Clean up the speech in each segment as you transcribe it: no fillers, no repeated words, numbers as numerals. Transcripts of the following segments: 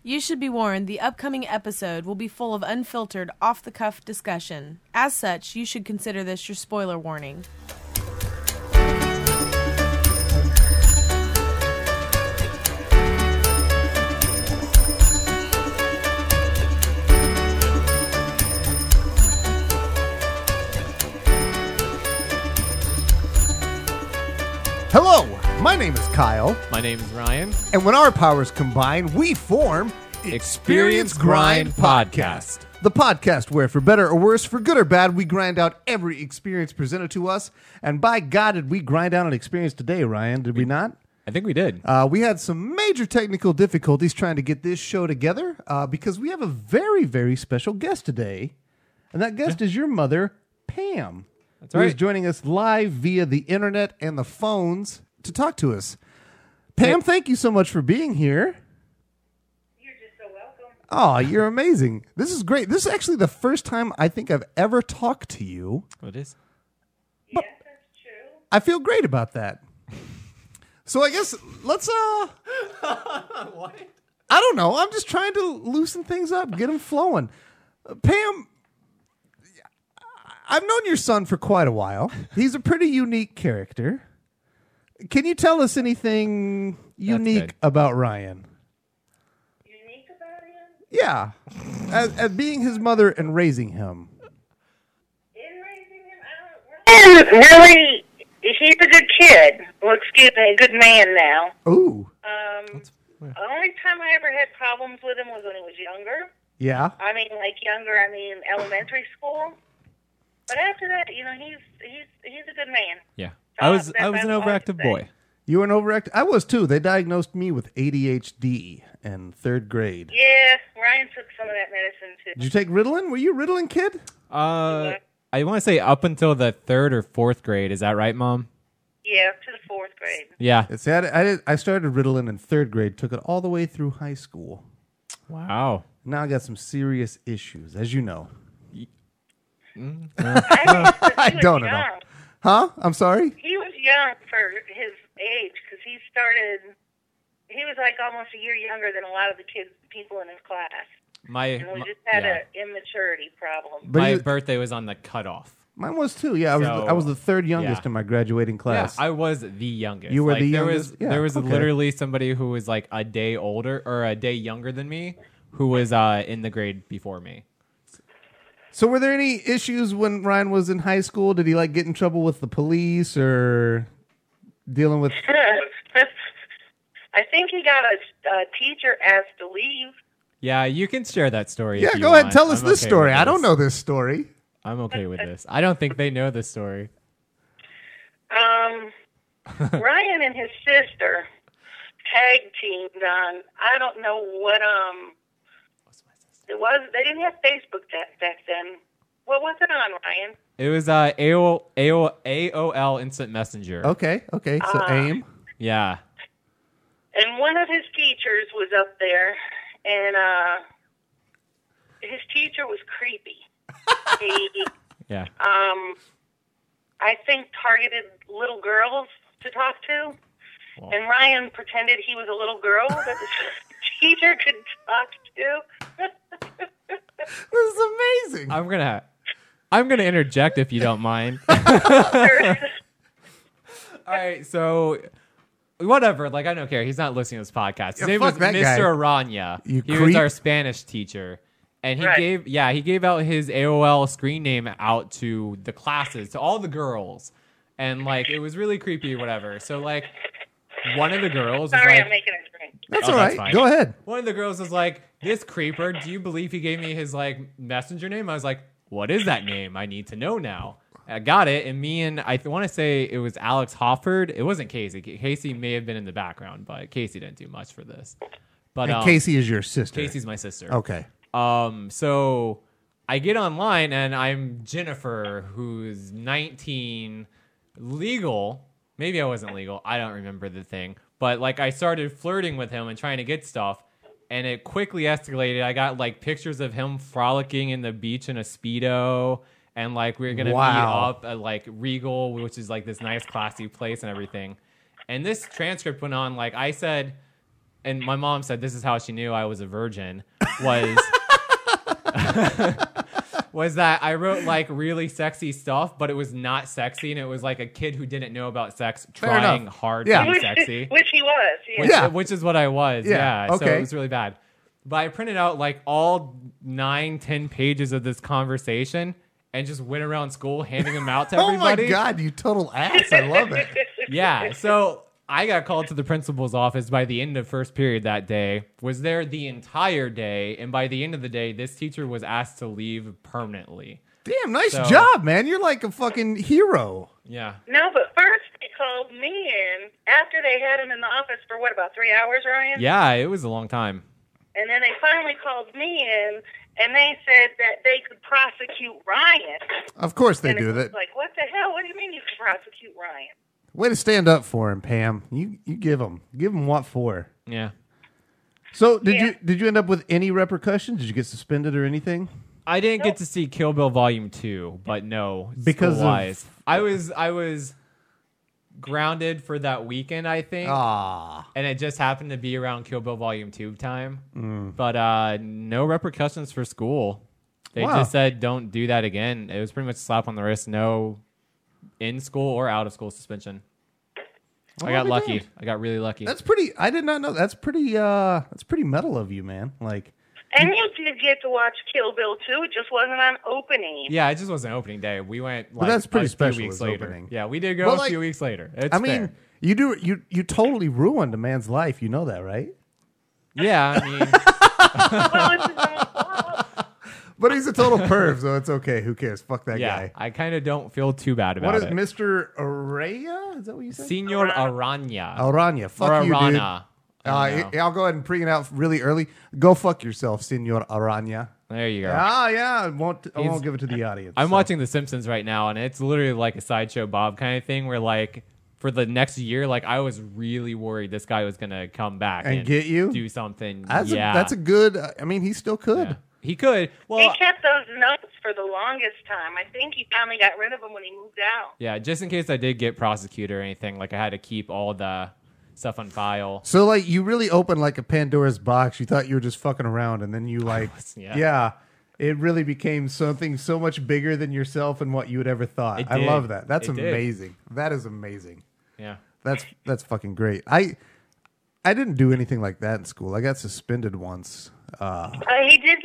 You should be warned the upcoming episode will be full of unfiltered, off-the-cuff discussion. As such, you should consider this your spoiler warning. Hello, my name is Kyle. My name is Ryan. And when our powers combine, we form Experience Grind Podcast. The podcast where, for better or worse, for good or bad, we grind out every experience presented to us. And by God, did we grind out an experience today, Ryan? Did we not? I think we did. We had some major technical difficulties trying to get this show together because we have a very, very special guest today. And that guest is your mother, Pam. That's who right. is joining us live via the internet and the phones to talk to us. Pam, thank you so much for being here. You're just so welcome. Oh, you're amazing. This is great. This is actually the first time I think I've ever talked to you. What is? Yes, that's true. I feel great about that. So I guess let's What? I don't know. I'm just trying to loosen things up, get them flowing. Pam, I've known your son for quite a while. He's a pretty unique character. Can you tell us anything unique good. about Ryan? Unique about him? Yeah. As being his mother and raising him. In raising him, really, he's a good kid. Well, excuse me, a good man now. Ooh. The only time I ever had problems with him was when he was younger. Yeah. I mean elementary school. But after that, he's a good man. Yeah. Oh, I was that's an all I have to overactive say. boy. You were an overactive? I was too. They diagnosed me with ADHD in third grade. Yeah, Ryan took some of that medicine too. Did you take Ritalin? Were you a Ritalin kid? I want to say up until the 3rd or 4th grade. Is that right, Mom? Yeah, up to the 4th grade. Yeah. See, I started Ritalin in third grade, took it all the way through high school. Wow. Now I got some serious issues, as you know. I don't know. Huh? I'm sorry? He was young for his age because he was like almost a year younger than a lot of the people in his class. And we just had an immaturity problem. But my birthday was on the cutoff. Mine was too. Yeah, I was the third youngest in my graduating class. Yeah, I was the youngest. You were like, the youngest? There was okay. literally somebody who was like a day older or a day younger than me who was in the grade before me. So were there any issues when Ryan was in high school? Did he get in trouble with the police or dealing with... I think he got a teacher asked to leave. Yeah, you can share that story. Yeah, if you go ahead and want. tell us I'm this okay story. with I don't this. know this story. I'm okay with this. I don't think they know this story. Ryan and his sister tag teamed on, I don't know what, it was, they didn't have Facebook back then. What was it on, Ryan? It was AOL Instant Messenger. Okay. So AIM. Yeah. And one of his teachers was up there, and his teacher was creepy. He, Yeah. I think, targeted little girls to talk to. Wow. And Ryan pretended he was a little girl that the teacher could talk to. This is amazing. I'm gonna interject if you don't mind. All right, so whatever. I don't care. He's not listening to this podcast. His name was fuck that Mr. guy. Aranya. You He was creep. our Spanish teacher. And he Right. gave out his AOL screen name out to the classes, to all the girls. And it was really creepy or whatever. So one of the girls was Sorry, like, I'm making a drink. That's Oh, all that's right. fine. Go ahead. one of the girls was like, "This creeper, do you believe he gave me his messenger name?" I was like, "What is that name? I need to know now." I got it, and me and I want to say it was Alex Hofford. It wasn't Casey. Casey may have been in the background, but Casey didn't do much for this. But And Casey is your sister. Casey's my sister. Okay. So I get online and I'm Jennifer, who's 19, legal. Maybe I wasn't legal. I don't remember the thing. But I started flirting with him and trying to get stuff. And it quickly escalated. I got pictures of him frolicking in the beach in a Speedo. And we were going to meet up at Regal, which is this nice classy place and everything. And this transcript went on. I said, and my mom said this is how she knew I was a virgin, was was that I wrote like really sexy stuff, but it was not sexy, and it was like a kid who didn't know about sex trying enough. hard Yeah. to be sexy. Which he was. Yeah. Yeah. Which is what I was. Yeah, Yeah. So okay. it was really bad. But I printed out like all 9-10 pages of this conversation and just went around school handing them out to Oh my everybody. God, you total ass! I love it. Yeah. So I got called to the principal's office by the end of first period that day, was there the entire day. And by the end of the day, this teacher was asked to leave permanently. Damn, nice So- job, man. You're like a fucking hero. Yeah. No, but first they called me in after they had him in the office for what, about 3 hours, Ryan? Yeah. It was a long time. And then they finally called me in, and they said that they could prosecute Ryan. Of course they and do it was that. like, what the hell? What do you mean you can prosecute Ryan? Way to stand up for him, Pam. You give him what for? Yeah. So Yeah. did you end up with any repercussions? Did you get suspended or anything? I didn't Nope. get to see Kill Bill Volume 2, but no. Because of- school-wise. I was grounded for that weekend, I think. Ah, And it just happened to be around Kill Bill Volume 2 time. But no repercussions for school. They Wow. just said don't do that again. It was pretty much a slap on the wrist, no in school or out of school suspension. I got be lucky. damned. I got really lucky. that's pretty. I did not know. That's pretty metal of you, man. Like, And you did get to watch Kill Bill 2. It just wasn't on opening. Yeah, it just wasn't opening day. We went like that's pretty a special few weeks as later. opening. Yeah, we did go But, a like, few weeks later. It's I mean, fair. you totally ruined a man's life. You know that, right? Yeah, I mean, Well, it's his own fault. But he's a total perv, so it's okay. Who cares? Fuck that yeah, guy. I kind of don't feel too bad about What is it. Mr. Araya? Is that what you said? Senor Aranya. Aranya. Fuck or you, dude. Arana. I don't know. I'll go ahead and bring it out really early. Go fuck yourself, Senor Aranya. There you go. Yeah. I won't He's- give it to the audience. I'm so. watching The Simpsons right now, and it's literally like a Sideshow Bob kind of thing where, like, for the next year, like, I was really worried this guy was going to come back And get you? do something. That's yeah. a good. I mean, he still could. Yeah. He could. Well, He kept those notes for the longest time. I think he finally got rid of them when he moved out. yeah, just in case I did get prosecuted or anything, like, I had to keep all the stuff on file. So like, you really opened like a Pandora's box. You thought you were just fucking around, and then you like, Yeah. it really became something so much bigger than yourself and what you had ever thought. It I did. love that. That's It did. amazing. That is amazing. Yeah. That's fucking great. I didn't do anything like that in school. I got suspended once. He did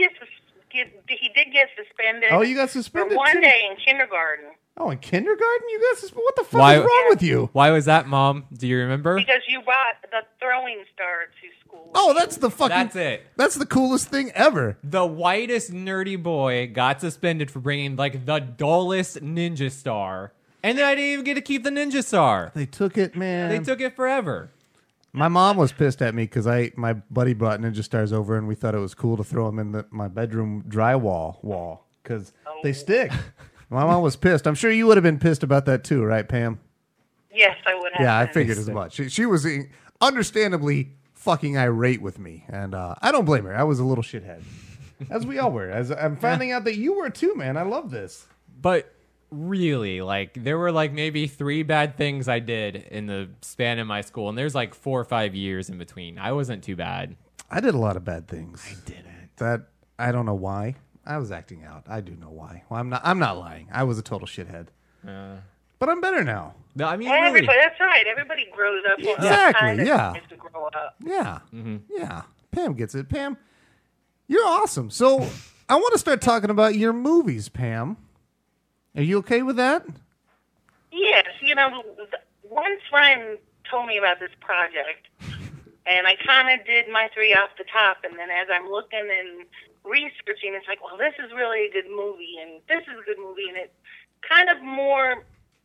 get suspended. Oh, you got for suspended one too? day in kindergarten Oh, in kindergarten you got suspended? What the fuck Why- is wrong with you? Why was that, Mom? Do you remember? because you brought the throwing star to school. Oh, that's the fucking. That's it. That's the coolest thing ever. The whitest nerdy boy got suspended for bringing like the dullest ninja star, and then I didn't even get to keep the ninja star. They took it, man. They took it forever. My mom was pissed at me because my buddy brought Ninja Stars over and we thought it was cool to throw them in my bedroom drywall wall because they stick. My mom was pissed. I'm sure you would have been pissed about that too, right, Pam? Yes, I would have. Yeah, I been. figured as much. She was understandably fucking irate with me, and I don't blame her. I was a little shithead, as we all were. As I'm finding out that you were too, man. I love this. But really, like, there were like maybe 3 bad things I did in the span of my school, and there's like 4 or 5 years in between. I wasn't too bad. I did a lot of bad things. I didn't. That I don't know why. I was acting out. I do know why. Well, I'm not lying. I was a total shithead. But I'm better now. No, I mean, Everybody, really. that's right. Everybody grows up. Well, Exactly, kind of yeah. needs to grow up. Yeah. Yeah. Pam gets it. Pam, you're awesome. So I want to start talking about your movies, Pam. Are you okay with that? Yes, one friend told me about this project, and I kind of did my 3 off the top, and then as I'm looking and researching, it's like, well, this is really a good movie, and this is a good movie, and it's kind of more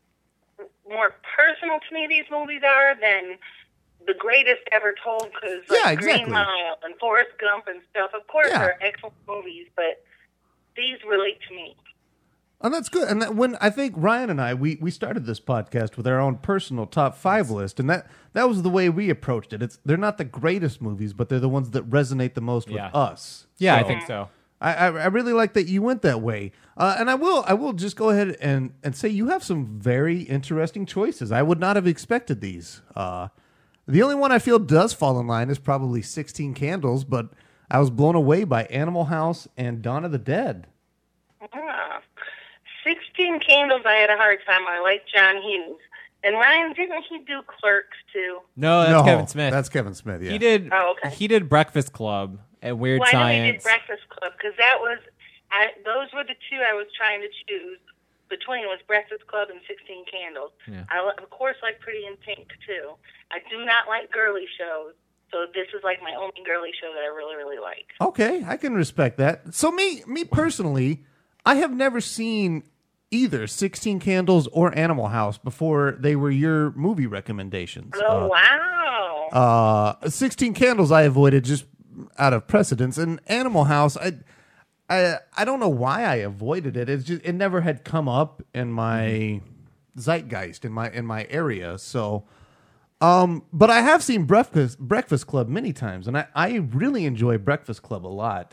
personal to me, these movies are, than the greatest ever told, because Yeah, exactly. Green Mile and Forrest Gump and stuff, of course, Yeah. are excellent movies, but these relate to me. And that's good. And that when I think Ryan and I, we started this podcast with our own personal top 5 list, and that was the way we approached it. They're not the greatest movies, but they're the ones that resonate the most with Yeah. us. Yeah, I So think so. I really like that you went that way. And I will just go ahead and say you have some very interesting choices. I would not have expected these. The only one I feel does fall in line is probably 16 Candles, but I was blown away by Animal House and Dawn of the Dead. 16 Candles, I had a hard time. I like John Hughes. And Ryan, didn't he do Clerks too? No, that's Kevin Smith. That's Kevin Smith, yeah. He did. Oh, okay. He did Breakfast Club and Weird Well, I know he Science. did Breakfast Club because that was, those were the two I was trying to choose between was Breakfast Club and 16 Candles. Yeah. I, of course, like Pretty in Pink too. I do not like girly shows, so this is like my only girly show that I really, really like. Okay, I can respect that. So me personally, I have never seen either 16 Candles or Animal House before they were your movie recommendations. Oh, wow. 16 Candles I avoided just out of precedence, and Animal House I don't know why I avoided it. It's just it never had come up in my zeitgeist in my area. So, but I have seen Breakfast Club many times, and I really enjoy Breakfast Club a lot.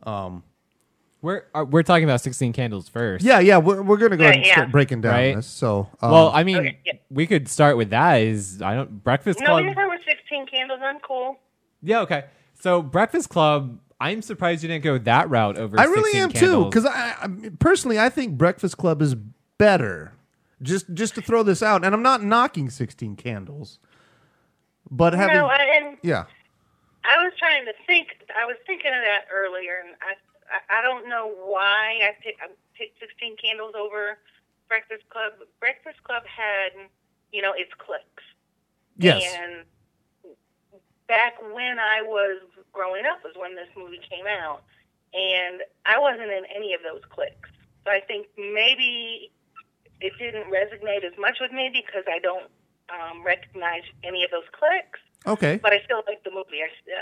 We're talking about 16 Candles first. Yeah, we're gonna go ahead and Yeah. start breaking down Right. this. So, Well, I mean, Okay, yeah. we could start with that. Breakfast No, Club? we start with 16 Candles. I'm cool. Yeah, okay. So Breakfast Club, I'm surprised you didn't go that route over. I really 16 am too, Candles. because I personally I think Breakfast Club is better. Just to throw this out, and I'm not knocking 16 Candles, but having yeah. I was trying to think. I was thinking of that earlier, and I don't know why I picked 16 Candles over Breakfast Club. Breakfast Club had, its clicks. Yes. And back when I was growing up was when this movie came out, and I wasn't in any of those cliques. So I think maybe it didn't resonate as much with me because I don't recognize any of those cliques. Okay. But I still like the movie.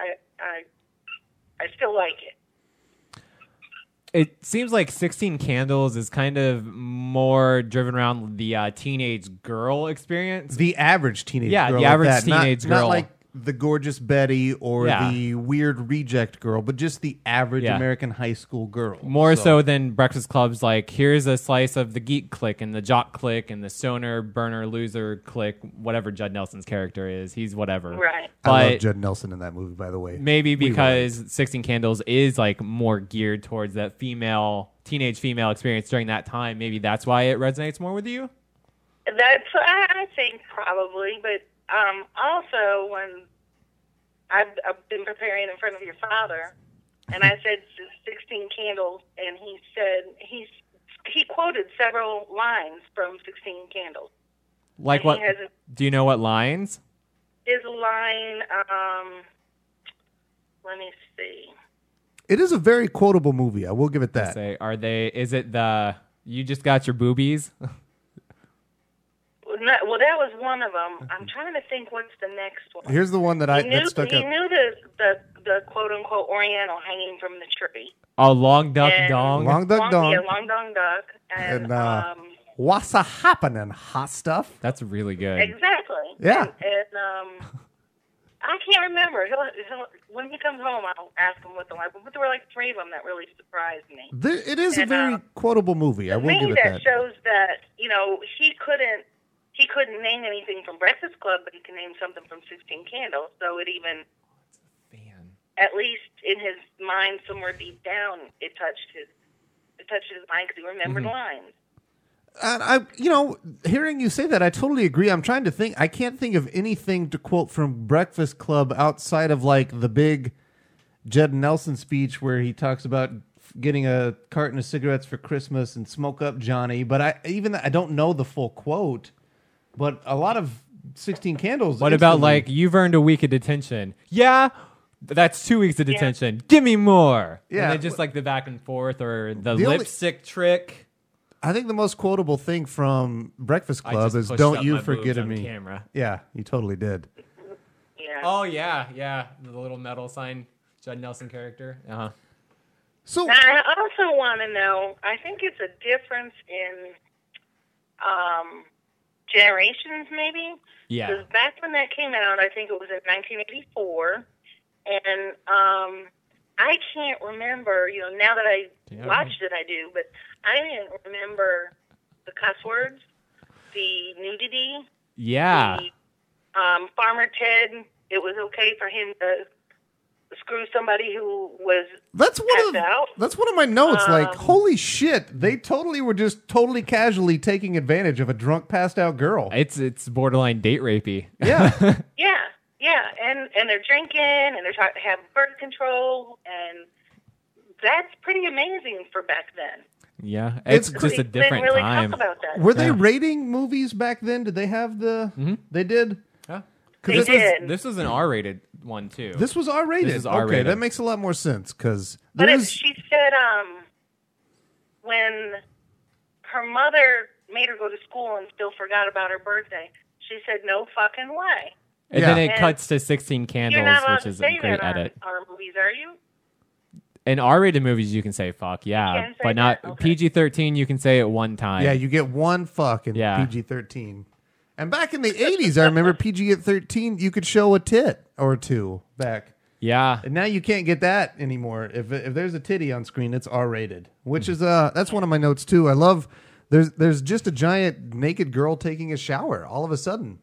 I still like it. It seems like 16 Candles is kind of more driven around the teenage girl experience. The average teenage Yeah, girl. the like average that. teenage Not girl. like the gorgeous Betty or Yeah. the weird reject girl, but just the average Yeah. American high school girl. More so than Breakfast Club's like, here's a slice of the geek clique and the jock clique and the stoner, burner, loser clique, whatever Judd Nelson's character is. He's whatever. Right. I love But Judd Nelson in that movie, by the way. maybe We because 16 Candles is like more geared towards that teenage female experience during that time. Maybe that's why it resonates more with you. I think probably, but also when I've been preparing in front of your father, and I said 16 Candles, and he said he quoted several lines from 16 Candles. Like And what? he has Do you know what lines? his line. Let me see. It is a very quotable movie. I will give it that. Say, is it the you just got your boobies? Well, that was one of them. I'm trying to think what's the next one. Here's the one that that stuck he up. knew the quote unquote Oriental hanging from the tree. Oh, long duck And- dong. Long Duck Dong. Yeah, long dong duck. And, What's a happening, hot stuff? That's really good. exactly. Yeah. And I can't remember. He'll, when he comes home, I'll ask him what the line. But there were like three of them that really surprised me. It is a And, very quotable movie. I will Me, give it that that. shows that he couldn't name anything from Breakfast Club, but he can name something from 16 Candles. So it even, Man. at least in his mind, somewhere deep down, it touched his mind because he remembered lines. And hearing you say that, I totally agree. I'm trying to think. I can't think of anything to quote from Breakfast Club outside of like the big Judd Nelson speech where he talks about getting a carton of cigarettes for Christmas and smoke up Johnny. But I don't know the full quote. But a lot of 16 Candles. What about instantly- like you've earned a week of detention? Yeah, that's 2 weeks of detention. Give me more. Yeah. And then just like the back and forth or the The only- lipstick trick. I think the most quotable thing from Breakfast I Club just is pushed "Don't up you my forget boobs of on me." camera. Yeah, you totally did. Yeah. Oh yeah. The little metal sign, Judd Nelson character. Uh-huh. So Now, I also want to know, I think it's a difference in generations, maybe. Yeah. Because back when that came out, I think it was in 1984, and I can't remember, now that I Yeah. watched it, I do, but I didn't remember the cuss words, the nudity, Yeah. Farmer Ted, it was okay for him to screw somebody who was That's passed out. that's one of my notes. Like, holy shit, they totally were just totally casually taking advantage of a drunk, passed out girl. It's borderline date rapey. Yeah. Yeah, and they're drinking, and they're trying to have birth control, and that's pretty amazing for back then. Yeah, it's It's just a They didn't different really time. talk about that. Were they rating movies back then? Did they have the? They did. Yeah. They This did. was this was an R-rated one too. This was R rated. This is Okay, R-rated. that makes a lot more sense because But there is. she said when her mother made her go to school and still forgot about her birthday, she said, no fucking way. and then Yeah. it And cuts to 16 Candles, You're not allowed which to is say a great that edit. on our movies, are you? In R-rated movies, you can say fuck, yeah, can say but not that? Okay. PG-13. You can say it one time. Yeah, you get one fuck in Yeah. PG-13. And back in the 80s, I remember PG-13, you could show a tit or two back. yeah. And now you can't get that anymore. If there's a titty on screen, it's R-rated, which is that's one of my notes too. I love there's just a giant naked girl taking a shower all of a sudden.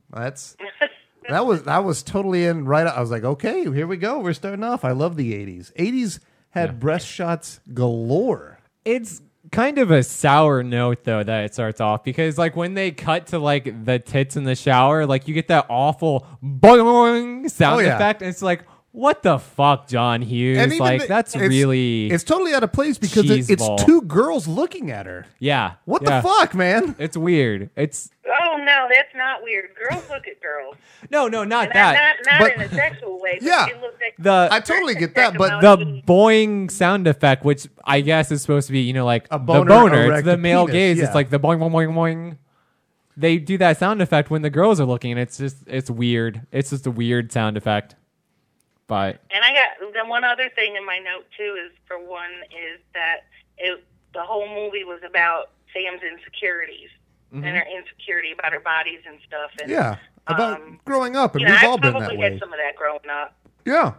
That was totally in right. I was like, okay, here we go. We're starting off. I love the 80s. 80s had breast shots galore. It's kind of a sour note though that it starts off because like when they cut to like the tits in the shower, like you get that awful boing sound Oh, yeah. effect, and it's like, what the fuck, John Hughes? And even Like that's it's- really it's totally out of place because it's cheeseball. two girls looking at her. yeah. What yeah. the fuck, man? It's weird. It's Oh, no, that's not weird. Girls look at girls. no, not And that. not But- in a sexual way, but Yeah. they look at The I totally get that, but the boing sound effect, which I guess is supposed to be, you know, like A the boner boner. It's erect the a male penis, gaze. yeah. It's like the boing, boing, boing, boing. They do that sound effect when the girls are looking, and it's weird. It's just a weird sound effect. But And I got the one other thing in my note too is for one is that the whole movie was about Sam's insecurities and her insecurity about her bodies and stuff. And Yeah, about growing up, and you know, we've I all been probably that had way. some of that growing up. Yeah,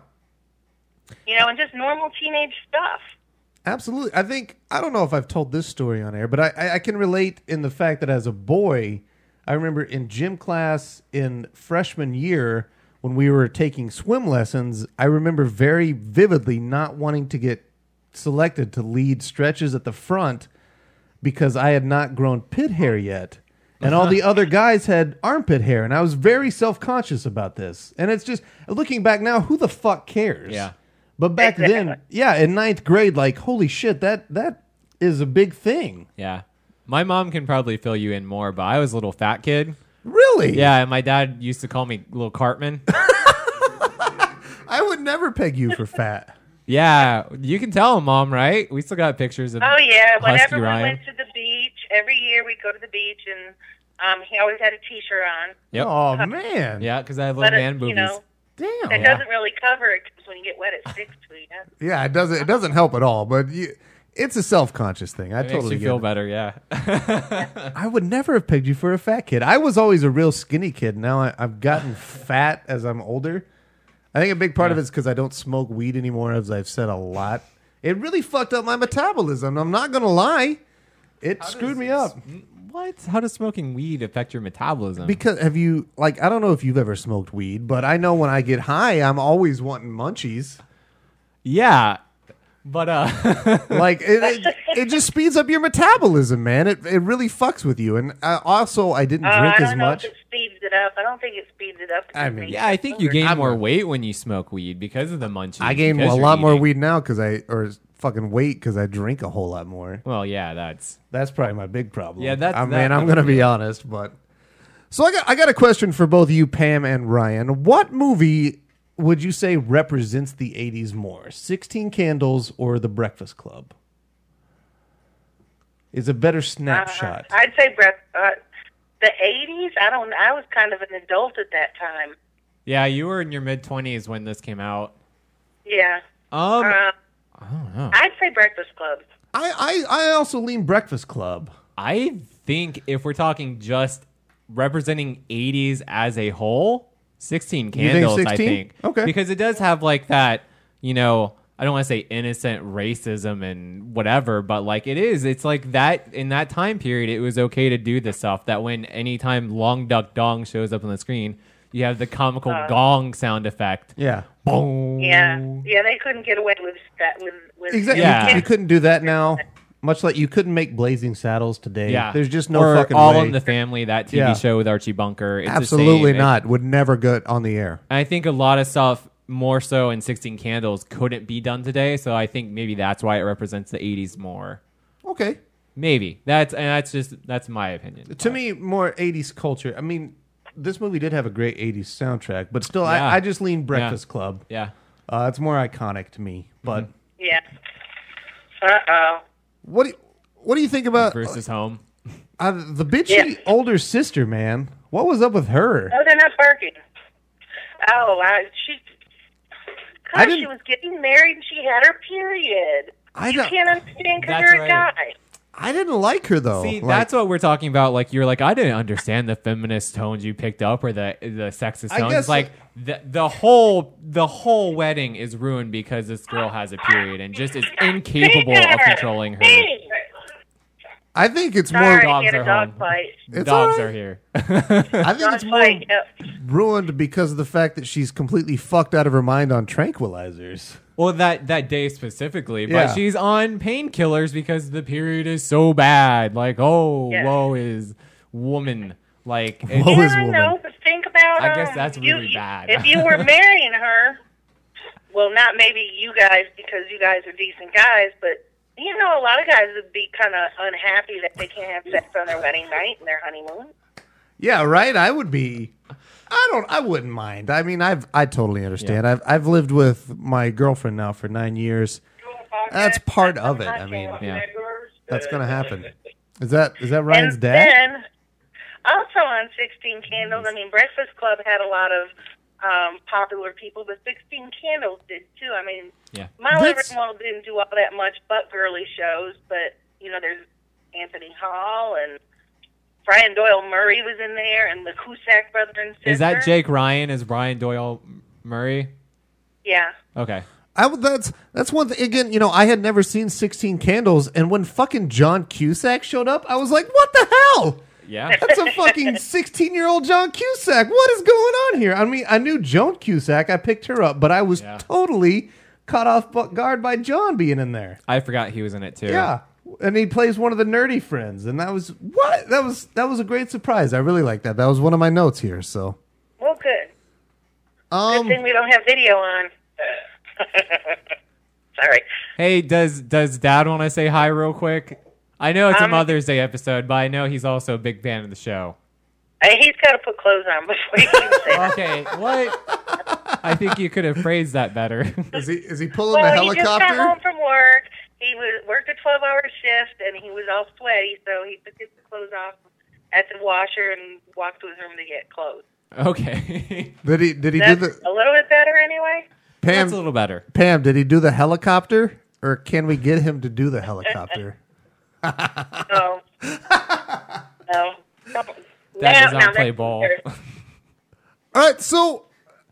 You know, and just normal teenage stuff. absolutely. I don't know if I've told this story on air, but I can relate in the fact that as a boy, I remember in gym class in freshman year when we were taking swim lessons, I remember very vividly not wanting to get selected to lead stretches at the front because I had not grown pit hair yet. And all the other guys had armpit hair, and I was very self-conscious about this. And it's just, looking back now, who the fuck cares? Yeah. But back then, yeah, in ninth grade, like, holy shit, that is a big thing. yeah, my mom can probably fill you in more. But I was a little fat kid. Really? Yeah, and my dad used to call me Little Cartman. I would never peg you for fat. Yeah, you can tell him, Mom, right? We still got pictures of Oh yeah, Husky whenever we Ryan. went to the beach, every year we'd go to the beach, and he always had a T-shirt on. Yep. Oh, man. Yeah, because I have little But man boobies. you know, Damn. that Yeah. doesn't really cover it because when you get wet, it sticks to you. Yeah, it doesn't help at all, but it's a self-conscious thing. I It makes totally you get feel it. better, yeah. I would never have pegged you for a fat kid. I was always a real skinny kid. Now I've gotten fat as I'm older. I think a big part of it's because I don't smoke weed anymore, as I've said a lot. It really fucked up my metabolism. I'm not going to lie. It screwed me up. What? How does smoking weed affect your metabolism? Because have you, like, I don't know if you've ever smoked weed, but I know when I get high, I'm always wanting munchies. yeah, but Like, it just speeds up your metabolism, man. It really fucks with you. And I didn't drink I as don't know much. if it speeds it up. I don't think it speeds it up. I mean, yeah, I think you gain I'm more a- weight when you smoke weed because of the munchies. I gain because a you're lot more eating. weed now or fucking weight because I drink a whole lot more. Well, yeah, that's That's probably my big problem. Yeah, that's- I'm that- going to be honest, but so I got a question for both you, Pam and Ryan. What movie would you say represents the 80s more? 16 Candles or The Breakfast Club? Is a better snapshot. I'd say the 80s. I was kind of an adult at that time. yeah. You were in your mid-20s when this came out. Yeah. I don't know. I'd say Breakfast Club. I also lean Breakfast Club. I think if we're talking just representing 80s as a whole, 16 think Candles, 16? I think. Okay. Because it does have like that, you know, I don't want to say innocent racism and whatever, but like it's like that in that time period, it was okay to do this stuff that when anytime Long Duck Dong shows up on the screen, You have the comical gong sound effect. Yeah. Boom. Yeah, they couldn't get away with that. With Exactly. Yeah. You couldn't do that now. Much like you couldn't make Blazing Saddles today. Yeah. There's just no or fucking All way. in the Family, that TV Yeah. show with Archie Bunker. It's the Absolutely same. not. Would never get on the air. I think a lot of stuff, more so in 16 Candles, couldn't be done today. So I think maybe that's why it represents the 80s more. Okay. Maybe. That's my opinion. To me, more 80s culture. I mean, this movie did have a great 80s soundtrack, but still, Yeah. I just lean Breakfast Club. Yeah. It's more iconic to me. But Yeah. Uh-oh. what do you think about Bruce is home. the bitchy Yeah. older sister, man? What was up with her? Oh, they're not barking. Oh, she didn't- was getting married and she had her period. I You don't- can't understand because That's you're a right. guy. I didn't like her though. See, Like, that's what we're talking about. Like, you're like, I didn't understand the feminist tones you picked up or the sexist I tones. guess- It's like the whole wedding is ruined because this girl has a period and just is incapable of controlling her. Hey. I think it's Sorry, more. Dogs get a are dog home. fight. It's Dogs all are right. here. I think Dog it's more fight. Yep. ruined because of the fact that she's completely fucked out of her mind on tranquilizers. Well, that day specifically, but Yeah. she's on painkillers because the period is so bad. Like, Yeah. woe is woman. Like, Woe it's- is Yeah, I woman. know, but think about I guess that's really bad. If you were marrying her, well, not maybe you guys because you guys are decent guys, but you know, a lot of guys would be kind of unhappy that they can't have sex on their wedding night and their honeymoon. Yeah, right. I would be. I wouldn't mind. I mean, I totally understand. I've lived with my girlfriend now for 9 years. That's part of it. I mean, Yeah. that's gonna happen. Is that Ryan's And dad? then, also on 16 Candles, I mean, Breakfast Club had a lot of popular people, but 16 Candles did too. I mean, Yeah. Molly That's- Ringwald didn't do all that much but girly shows, but, you know, there's Anthony Hall and Brian Doyle Murray was in there, and the Cusack brother and sister. Is that Jake Ryan as Brian Doyle Murray? Yeah. Okay. That's one thing. Again, you know, I had never seen 16 Candles, and when fucking John Cusack showed up, I was like, what the hell? Yeah. That's a fucking 16-year-old John Cusack. What is going on here? I mean, I knew Joan Cusack. I picked her up, but I was Yeah. totally caught off guard by John being in there. I forgot he was in it too. Yeah. And he plays one of the nerdy friends, and that was what? That was a great surprise. I really like that. That was one of my notes here. So, Well, good. Good thing we don't have video on. Sorry. Hey, does Dad want to say hi real quick? I know it's a Um, Mother's Day episode, but I know he's also a big fan of the show. He's got to put clothes on before he can say that. Okay, what? I think you could have phrased that better. is he pulling Well, the he just got home helicopter? from work. He worked a 12-hour shift, and he was all sweaty, so he took his clothes off at the washer and walked to his room to get clothes. Okay. Did he do That's the a little bit better anyway. Pam? That's a little better. Pam, did he do the helicopter, or can we get him to do the helicopter? No. No. Dad does Now not play that's ball. weird. All right, so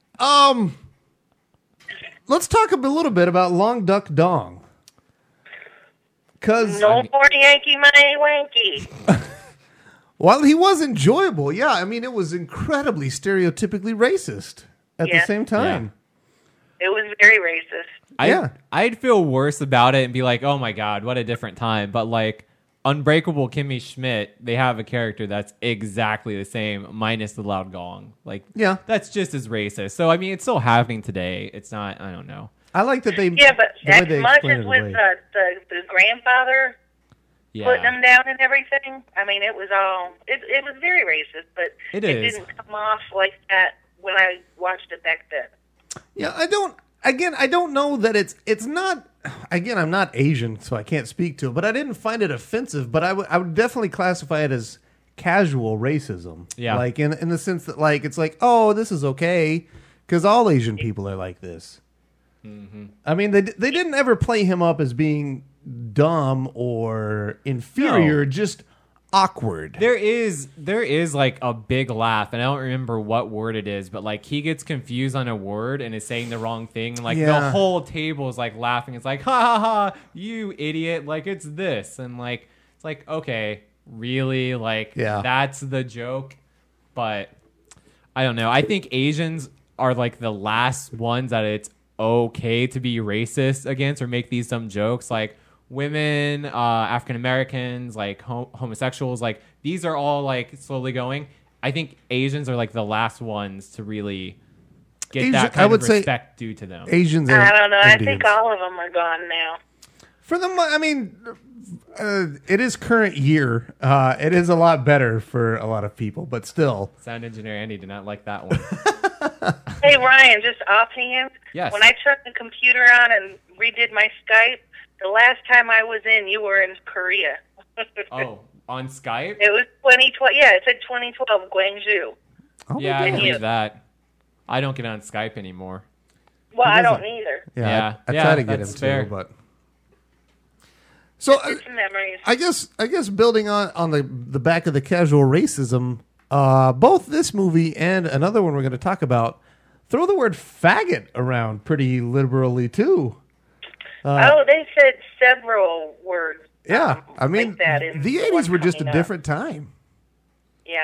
let's talk a little bit about Long Duck Dong. Cause No more Yankee money wanky. while he was enjoyable, yeah, I mean it was incredibly stereotypically racist at the Yeah. same time. It was very racist. Yeah. I'd feel worse about it and be like, oh my God, what a different time. But like Unbreakable Kimmy Schmidt, they have a character that's exactly the same, minus the loud gong. Like, Yeah. that's just as racist. So, I mean, it's still happening today. It's not, I don't know. I like that they Yeah, but the way as they much explain as it with away. the grandfather putting Yeah. them down and everything, I mean, it was all it was very racist, but It is. didn't come off like that when I watched it back then. Yeah, I don't know that it's not. Again, I'm not Asian, so I can't speak to it. But I didn't find it offensive. But I would definitely classify it as casual racism. Yeah. like in the sense that like it's like, oh, this is okay because all Asian people are like this. Mm-hmm. I mean, they didn't ever play him up as being dumb or inferior, No. just awkward. There is like a big laugh, and I don't remember what word it is, but like he gets confused on a word and is saying the wrong thing. And, like the Yeah. whole table is like laughing. It's like, ha ha ha, you idiot! Like it's this, and like it's like, okay, really, like Yeah. that's the joke. But I don't know. I think Asians are like the last ones that it's okay to be racist against or make these dumb jokes. Like women, African Americans, like homosexuals, like these are all like slowly going. I think Asians are like the last ones to really get that kind of respect due to them. Asians and I don't know. Indians. I think all of them are gone now. For the, I mean, it is current year. It is a lot better for a lot of people, but still. Sound engineer Andy did not like that one. Hey, Ryan, just offhand. Yes. When I turned the computer on and redid my Skype, the last time I was in, you were in Korea. Oh, on Skype? It was 2012. Yeah, it said 2012, Gwangju. Oh, Yeah, I Thank you. believe that. I don't get on Skype anymore. Well, I doesn't? don't either. Yeah, I Yeah, try to get him that's fair. too, but. So It's memories. I guess building on the back of the casual racism, both this movie and another one we're going to talk about throw the word faggot around pretty liberally too. Oh, they said several words. Yeah, I mean like that in the one 80s were just a coming up. different time. Yeah,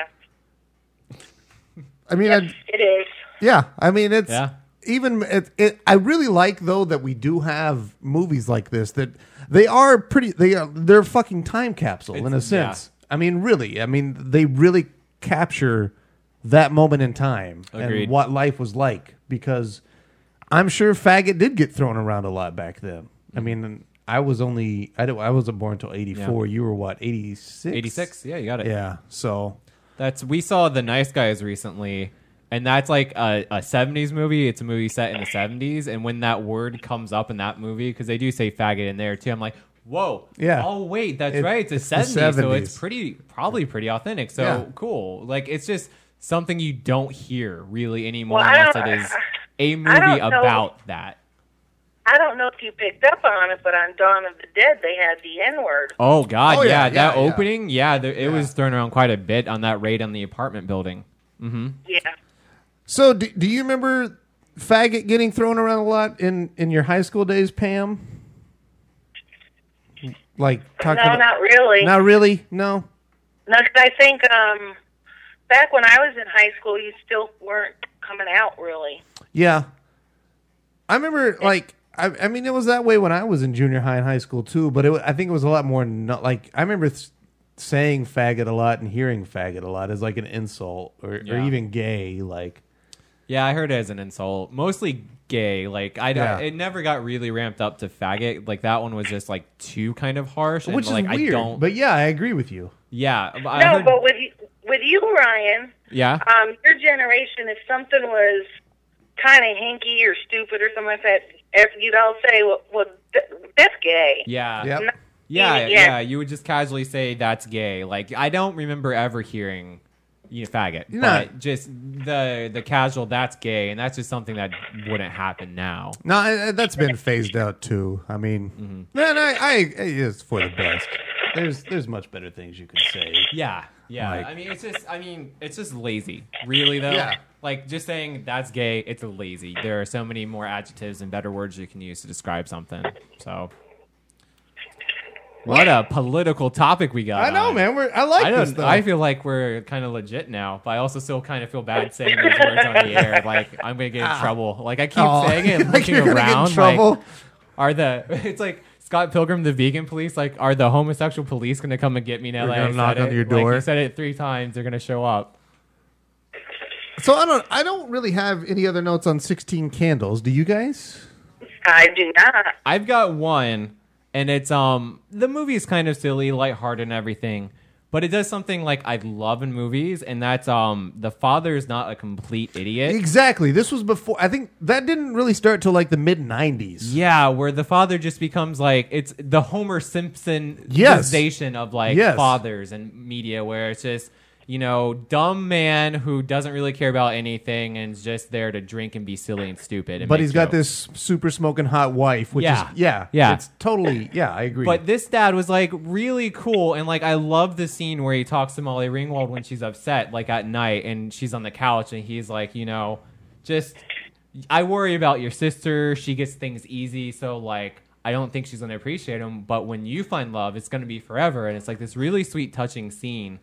I mean, it is. yeah, I mean it's Yeah. even I really like though that we do have movies like this that they're a fucking time capsule in a It's- sense. I mean, really. I mean, they really capture that moment in time Agreed. and what life was like because I'm sure faggot did get thrown around a lot back then. I mean, I wasn't born until 84. Yeah. You were what, 86? 86? Yeah, you got it. Yeah. So, We saw The Nice Guys recently, and that's like a 70s movie. It's a movie set in the 70s, and when that word comes up in that movie, because they do say faggot in there too, I'm like, whoa. Yeah. Oh, wait, that's It- right. It's it's a the 70s, so 70s. it's probably pretty authentic. So Yeah. cool. Like, it's just something you don't hear really anymore Well, I unless don't- it is a don't movie know. about that. I don't know if you picked up on it, but on Dawn of the Dead, they had the N-word. Oh, God, Oh, yeah, yeah. That yeah, yeah. opening, it was thrown around quite a bit on that raid on the apartment building. Yeah. so do you remember faggot getting thrown around a lot in your high school days, Pam? Like talking No, not really. Not really? No. No, 'cause I think back when I was in high school, you still weren't coming out, really. Yeah. I remember, like, I mean, it was that way when I was in junior high and high school, too, but I think it was a lot more, not like, I remember saying faggot a lot and hearing faggot a lot as, like, an insult or Yeah. even gay, like. Yeah, I heard it as an insult. Mostly gay. Like Yeah. it never got really ramped up to faggot. Like that one was just like too kind of harsh. Which is like, weird, I don't. but yeah, I agree with you. Yeah, but I No, heard, but with you, Ryan, yeah. your generation, if something was kind of hinky or stupid or something like that, you'd all say, well, that's gay. Yeah. Yep. Not- Yeah, Yeah. yeah. You would just casually say that's gay. Like I don't remember ever hearing, faggot. No. But just the casual that's gay, and that's just something that wouldn't happen now. No, that's been phased out, too. I mean, man, it's for the best. There's much better things you could say. Yeah, yeah. Like- It's just lazy. Really though. Yeah. Like just saying that's gay, it's lazy. There are so many more adjectives and better words you can use to describe something. So what a political topic we got. I know, on. man. I like I this, don't. though. I feel like we're kind of legit now, but I also still kind of feel bad saying these words on the air. Like I'm gonna get in trouble. Like I keep saying it and like looking you're gonna get in around. trouble. Like, are the? It's like Scott Pilgrim, the vegan police. Like, are the homosexual police gonna come and get me now? They're that I gonna knock said on it? your Like, door. you said it 3 times. They're gonna show up. So I don't really have any other notes on 16 Candles. Do you guys? I do not. I've got one, and it's the movie is kind of silly, lighthearted, and everything, but it does something like I love in movies, and that's the father is not a complete idiot. Exactly. This was before. I think that didn't really start till like the mid 90s. Yeah, where the father just becomes like it's the Homer Simpson Yes. station of like Yes. fathers and media, where it's just dumb man who doesn't really care about anything and is just there to drink and be silly and stupid. And But make he's got jokes. this super smoking hot wife, which Yeah. is yeah. It's totally I agree. But this dad was like really cool, and like I love the scene where he talks to Molly Ringwald when she's upset, like at night, and she's on the couch, and he's like, just I worry about your sister. She gets things easy, so like I don't think she's gonna appreciate him. But when you find love, it's gonna be forever, and it's like this really sweet, touching scene.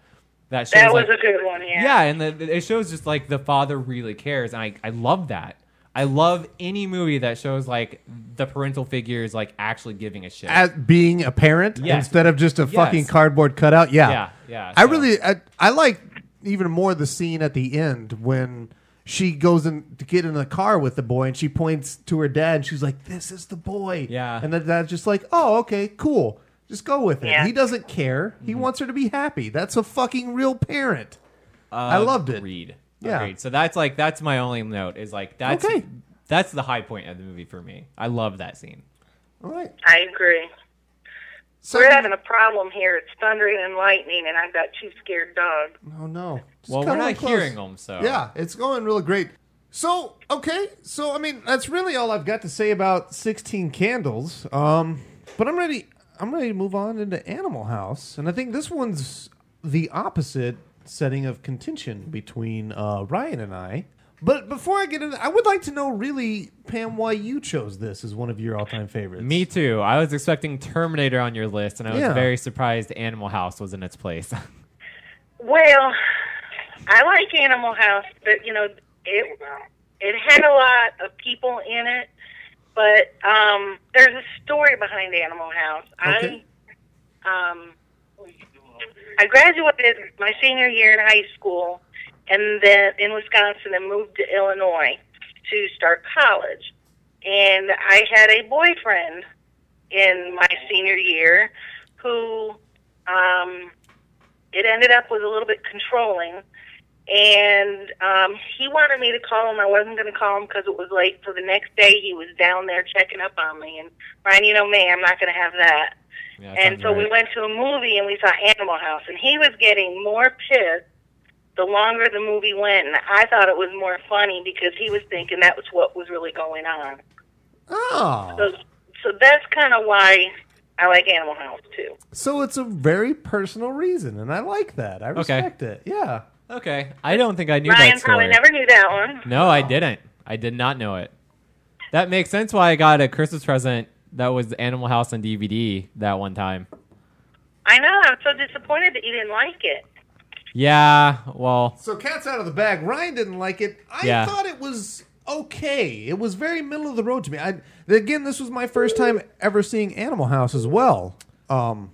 That shows That was like, a good one, yeah. yeah, and it shows just like the father really cares, and I love that. I love any movie that shows like the parental figure is like actually giving a shit. As being a parent Yes. instead of just a Yes. fucking cardboard cutout. Yeah. Yeah. I like even more the scene at the end when she goes in to get in the car with the boy and she points to her dad and she's like, "This is the boy." Yeah. And the dad's just like, "Oh, okay, cool. Just go with it." Yeah. He doesn't care. He wants her to be happy. That's a fucking real parent. I loved it. Agreed. Yeah. Agreed. So that's my only note is like that's Okay. that's the high point of the movie for me. I love that scene. All right. I agree. So, We're having a problem here. It's thundering and lightning, and I've got 2 scared dogs. oh no. Just Well, cut we're not them close. hearing them, so Yeah, it's going really great. So, okay. So, I mean, that's really all I've got to say about 16 Candles. But I'm ready to move on into Animal House. And I think this one's the opposite setting of contention between Ryan and I. But before I get into I would like to know really, Pam, why you chose this as one of your all-time favorites. Me too. I was expecting Terminator on your list, and I was Yeah. very surprised Animal House was in its place. Well, I like Animal House, but it had a lot of people in it. But there's a story behind Animal House. Okay. I graduated my senior year in high school, and then in Wisconsin, and moved to Illinois to start college. And I had a boyfriend in my senior year who it ended up was a little bit controlling. And he wanted me to call him. I wasn't going to call him because it was late. So the next day he was down there checking up on me. And Ryan, you know me, I'm not going to have that. Yeah, And sounds so we right. went to a movie and we saw Animal House. And he was getting more pissed the longer the movie went. And I thought it was more funny because he was thinking that was what was really going on. Oh. So that's kind of why I like Animal House too. So it's a very personal reason, and I like that. I respect it. Yeah. Okay. I don't think I knew Ryan that story. probably never knew that one. No, I didn't. I did not know it. That makes sense why I got a Christmas present that was Animal House on DVD that one time. I know. I'm so disappointed that you didn't like it. Yeah, well, So cat's out of the bag. Ryan didn't like it. I Yeah. thought it was okay. It was very middle of the road to me. Again, this was my first time ever seeing Animal House as well. Now,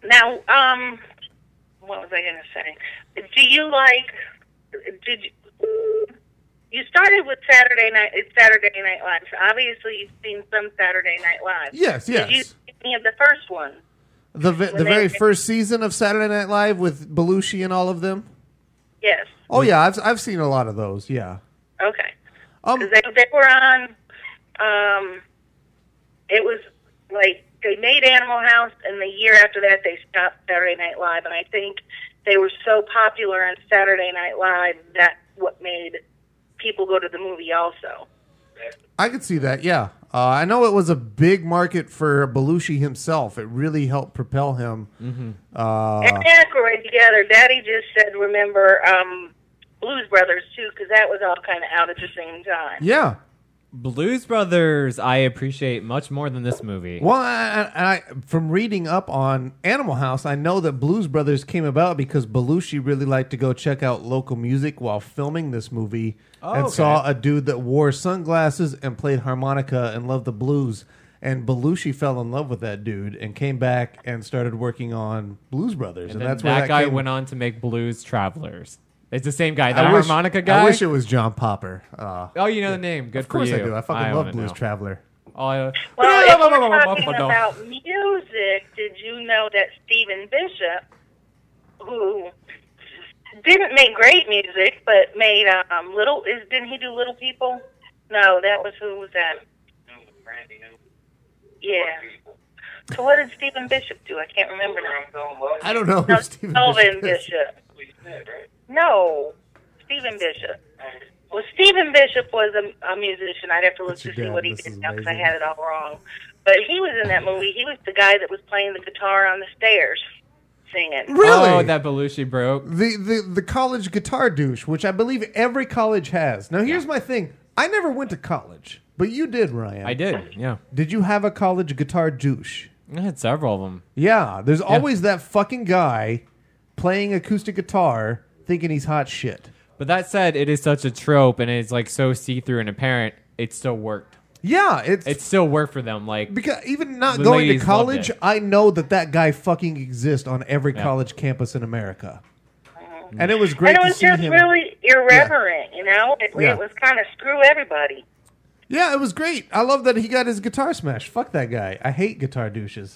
what was I going to say? Do you like? Did you started with Saturday Night Live? So obviously, you've seen some Saturday Night Live. Yes, Did you yes. see any of the first one? The they- very first season of Saturday Night Live with Belushi and all of them. Yes. Oh yeah, I've seen a lot of those. Yeah. Okay. Um. Because they were on. It was like they made Animal House, and the year after that they stopped Saturday Night Live. And I think they were so popular on Saturday Night Live that what made people go to the movie also. I could see that. Yeah. I know it was a big market for Belushi himself. It really helped propel him. And Aykroyd together. Daddy just said, remember Blues Brothers too, because that was all kind of out at the same time. Yeah. Blues Brothers I appreciate much more than this movie. Well, I from reading up on Animal House, I know that Blues Brothers came about because Belushi really liked to go check out local music while filming this movie, and okay. saw a dude that wore sunglasses and played harmonica and loved the blues. And Belushi fell in love with that dude and came back and started working on Blues Brothers, and and then that's where that guy came. went on to make Blues Travelers. It's the same guy, the I wish- harmonica guy. I wish it was John Popper. Oh, you know the name. Good Of course for you. I do. I fucking love wanna Blues know. Traveler. Well, if we're talking about music, did you know that Stephen Bishop, who didn't make great music, but made didn't he do Little People? No, that was who was that? Yeah. So what did Stephen Bishop do? I can't remember now. I don't know No, who Stephen Melvin Bishop is. Bishop. No, Stephen Bishop. Well, Stephen Bishop was a musician. I'd have to look That's your to see dad. what he This did is now because I amazing. had it all wrong. But he was in that movie. He was the guy that was playing the guitar on the stairs, singing. Really? Oh, that Belushi broke. The college guitar douche, which I believe every college has. Now, here's my thing. I never went to college, but you did, Ryan. I did, yeah. Did you have a college guitar douche? I had several of them. Yeah, there's always that fucking guy playing acoustic guitar, thinking he's hot shit. But that said, it is such a trope, and it's like so see-through and apparent. It still worked. Yeah, It still worked for them. Like because even not the going to ladies loved college, it. I know that guy fucking exists on every college campus in America. And it was great And it to was see just him. really irreverent, you know? It was kind of screw everybody. Yeah, it was great. I love that he got his guitar smashed. Fuck that guy. I hate guitar douches.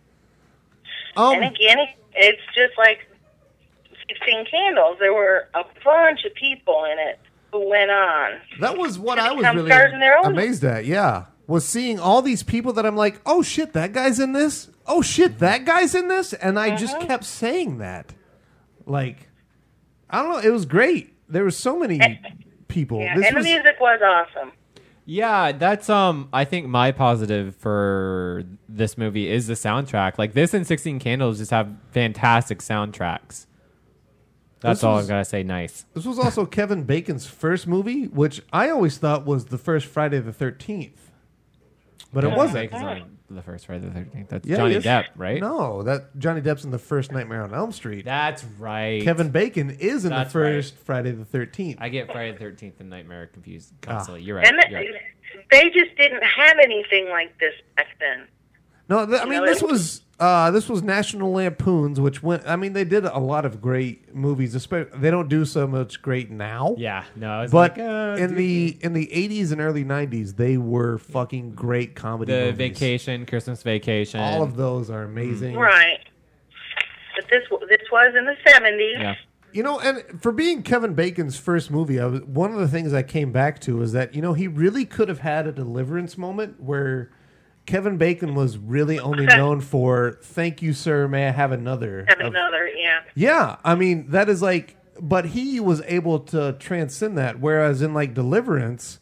And again, it's just like 16 Candles. There were a bunch of people in it who went on. That was what to I was become really stars in their own. amazed at. Yeah, was seeing all these people that I'm like, oh shit, that guy's in this. Oh shit, that guy's in this, and I just kept saying that. Like, I don't know. It was great. There were so many people. Yeah, This and was, the music was awesome. Yeah, that's I think my positive for this movie is the soundtrack. Like this and 16 Candles just have fantastic soundtracks. That's This all was- I've got to say. Nice. This was also Kevin Bacon's first movie, which I always thought was the first Friday the 13th. But it Yeah, wasn't. Bacon's on the first Friday the 13th. That's Yeah, Johnny yes. Depp, right? No, that Johnny Depp's in the first Nightmare on Elm Street. That's right. Kevin Bacon is in That's the first Friday the 13th. I get Friday the 13th and Nightmare confused constantly. You're right. And You're right. they just didn't have anything like this back then. No, I mean know, this it- was National Lampoons, which went. I mean, they did a lot of great movies. Especially, they don't do so much great now. Yeah, no. It's But like, in the 80s and early 90s, they were fucking great comedy the movies. Vacation, Christmas Vacation. All of those are amazing. Right. But this was in the 70s. Yeah. You know, and for being Kevin Bacon's first movie, one of the things I came back to is that, you know, he really could have had a deliverance moment where Kevin Bacon was really only known for, thank you, sir, may I have another? Have another, yeah. Yeah, I mean, that is like, but he was able to transcend that, whereas in like Deliverance,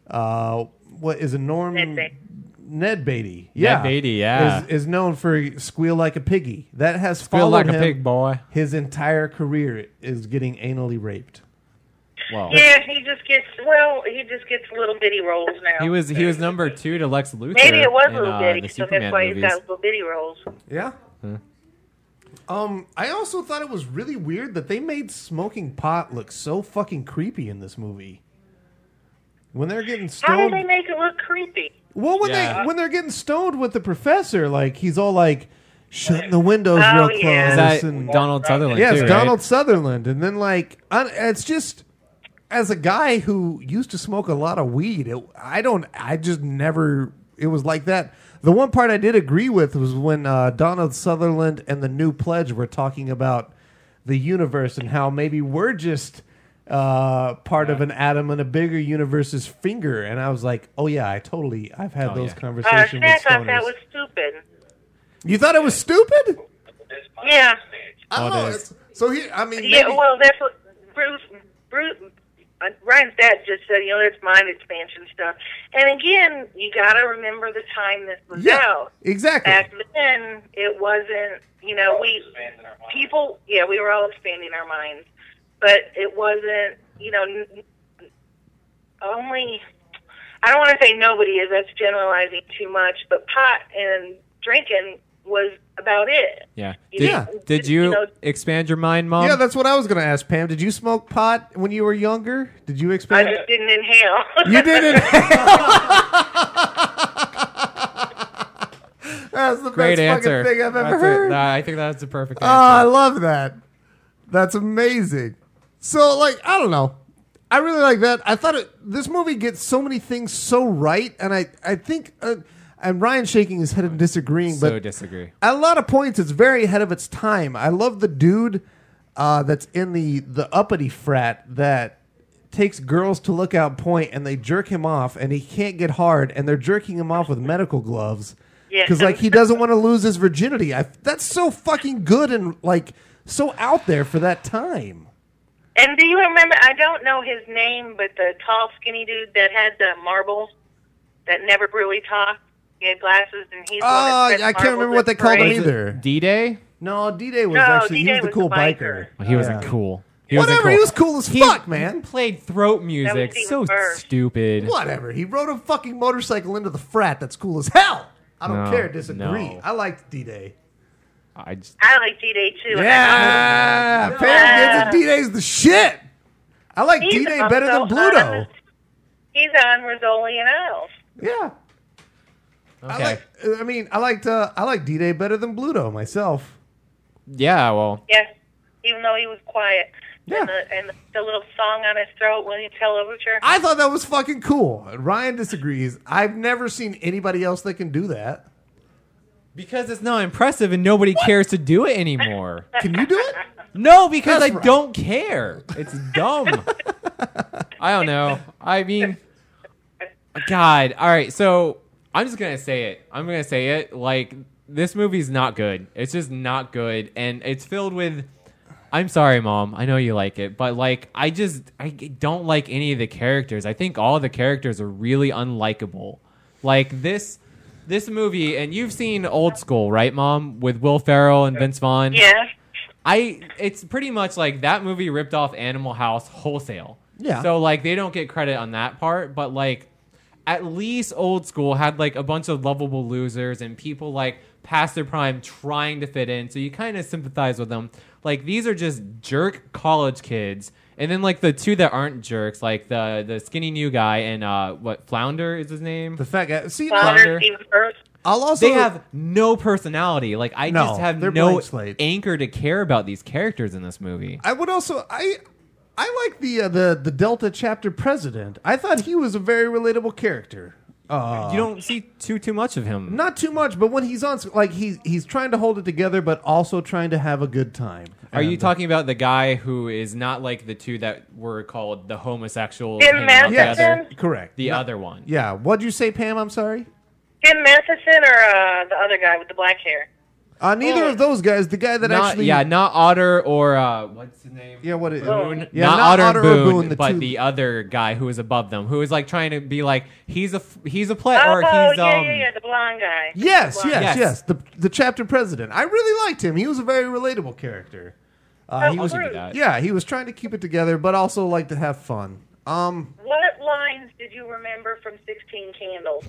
what is a Norm... Ned Beatty. Yeah. Beatty, yeah. Is known for Squeal Like a Piggy. That has Feel followed like a him pig, boy. his entire career is getting anally raped. Well, Yeah, he just gets little bitty roles now. he was number 2 to Lex Luthor. Maybe it was in, little the bitty, so Superman that's why he's movies. got little bitty roles. Yeah. I also thought it was really weird that they made smoking pot look so fucking creepy in this movie. When they're getting How stoned, did they make it look creepy? well, Yeah. when they're getting stoned with the professor, like he's all like shutting the windows real close. yeah. Is that and, Donald Sutherland? yeah, too, it's right? Donald Sutherland, and then like it's just as a guy who used to smoke a lot of weed, I just never. It was like that. The one part I did agree with was when Donald Sutherland and the New Pledge were talking about the universe and how maybe we're just part of an atom in a bigger universe's finger. And I was like, oh yeah, I've had those yeah. conversations I with thought that stoners. was stupid. You thought it was stupid? Yeah. I don't Oh, it know. is. So here, I mean, Yeah, maybe- well, that's what Ryan's dad just said, you know, it's mind expansion stuff. And again, you got to remember the time this was yeah, out. exactly. Back then, it wasn't, you know, we were all expanding our minds. But it wasn't, you know, only, I don't want to say nobody is, that's generalizing too much, but pot and drinking was about it. Yeah. Yeah. Did You you know- expand your mind, Mom? Yeah, that's what I was going to ask, Pam. Did you smoke pot when you were younger? Did you I expand? just didn't inhale. You didn't. That's the Great best answer. fucking thing I've ever That's heard. I think that's the perfect Oh, I answer. love that. That's amazing. So, like, I don't know. I really like that. I thought this movie gets so many things so right, and I think, and Ryan's shaking his head and disagreeing, So but disagree. at a lot of points, it's very ahead of its time. I love the dude that's in the uppity frat that takes girls to Lookout Point, and they jerk him off, and he can't get hard, and they're jerking him off with medical gloves. Yeah. Because, like, he doesn't want to lose his virginity. That's so fucking good and, like, so out there for that time. And do you remember, I don't know his name, but the tall, skinny dude that had the marbles that never really talked? He had glasses, and he's the one that spread I can't remember marbles what they at called him parades. either. D-Day? No, D-Day was No, actually, he D-Day was the was cool the biker. biker. Well, he wasn't Yeah. cool. He wasn't Whatever, cool. he was cool as He fuck, man. played throat music. even So first. stupid. Whatever. He rode a fucking motorcycle into the frat. That's cool as hell. I don't No, care. Disagree. no. I liked D-Day. I just I like D-Day too. Yeah, Pam gets it. D-Day's the shit. I like He's D-Day also better than Bluto. He's on Rizzoli and Elf. Yeah. okay. I like D-Day better than Bluto myself. Yeah, well, Yeah, even though he was quiet. Yeah. And the little song on his throat when he tell overture. I thought that was fucking cool. Ryan disagrees. I've never seen anybody else that can do that. because it's not impressive and nobody cares to do it anymore. Can you do it? No, because That's I right. don't care. It's dumb. I don't know. I mean, God. All right, so I'm just gonna say it. I'm gonna say it. Like, this movie's not good. It's just not good, and it's filled with. I'm sorry, Mom. I know you like it, but like, I don't like any of the characters. I think all the characters are really unlikable. Like this movie, and you've seen Old School, right, Mom, with Will Ferrell and Vince Vaughn? Yeah. It's pretty much like that movie ripped off Animal House wholesale. Yeah. So like they don't get credit on that part, but like at least Old School had like a bunch of lovable losers and people like past their prime trying to fit in. So you kind of sympathize with them. Like these are just jerk college kids. And then like the two that aren't jerks, like the skinny new guy and Flounder is his name? The fat guy. See, Flounder. Stephen First. I'll also. They have no personality. Like I No, just have they're no blank slate. anchor to care about these characters in this movie. I would also. I like the Delta chapter president. I thought he was a very relatable character. You don't see too much of him. Not too much, but when he's on, like he's trying to hold it together, but also trying to have a good time. Are you And- talking about the guy who is not like the two that were called the homosexuals Jim hanging out Yes, together? Matheson? correct. The No- other one. Yeah. What'd you say, Pam? I'm sorry. Jim Matheson or the other guy with the black hair? Neither of those guys. The guy that Not, actually. not Otter or what's his name? Yeah. What? Boone. Yeah, not not Otter, Otter or and Boone, Boone, the but two- the other guy who is above them, who is like trying to be like he's a play Oh, or he's yeah, the blonde guy. Yes, The blonde yes, Yes. yes. The chapter president. I really liked him. He was a very relatable character. He was. I'll give you that. Yeah, he was trying to keep it together, but also like to have fun. What lines did you remember from 16 Candles?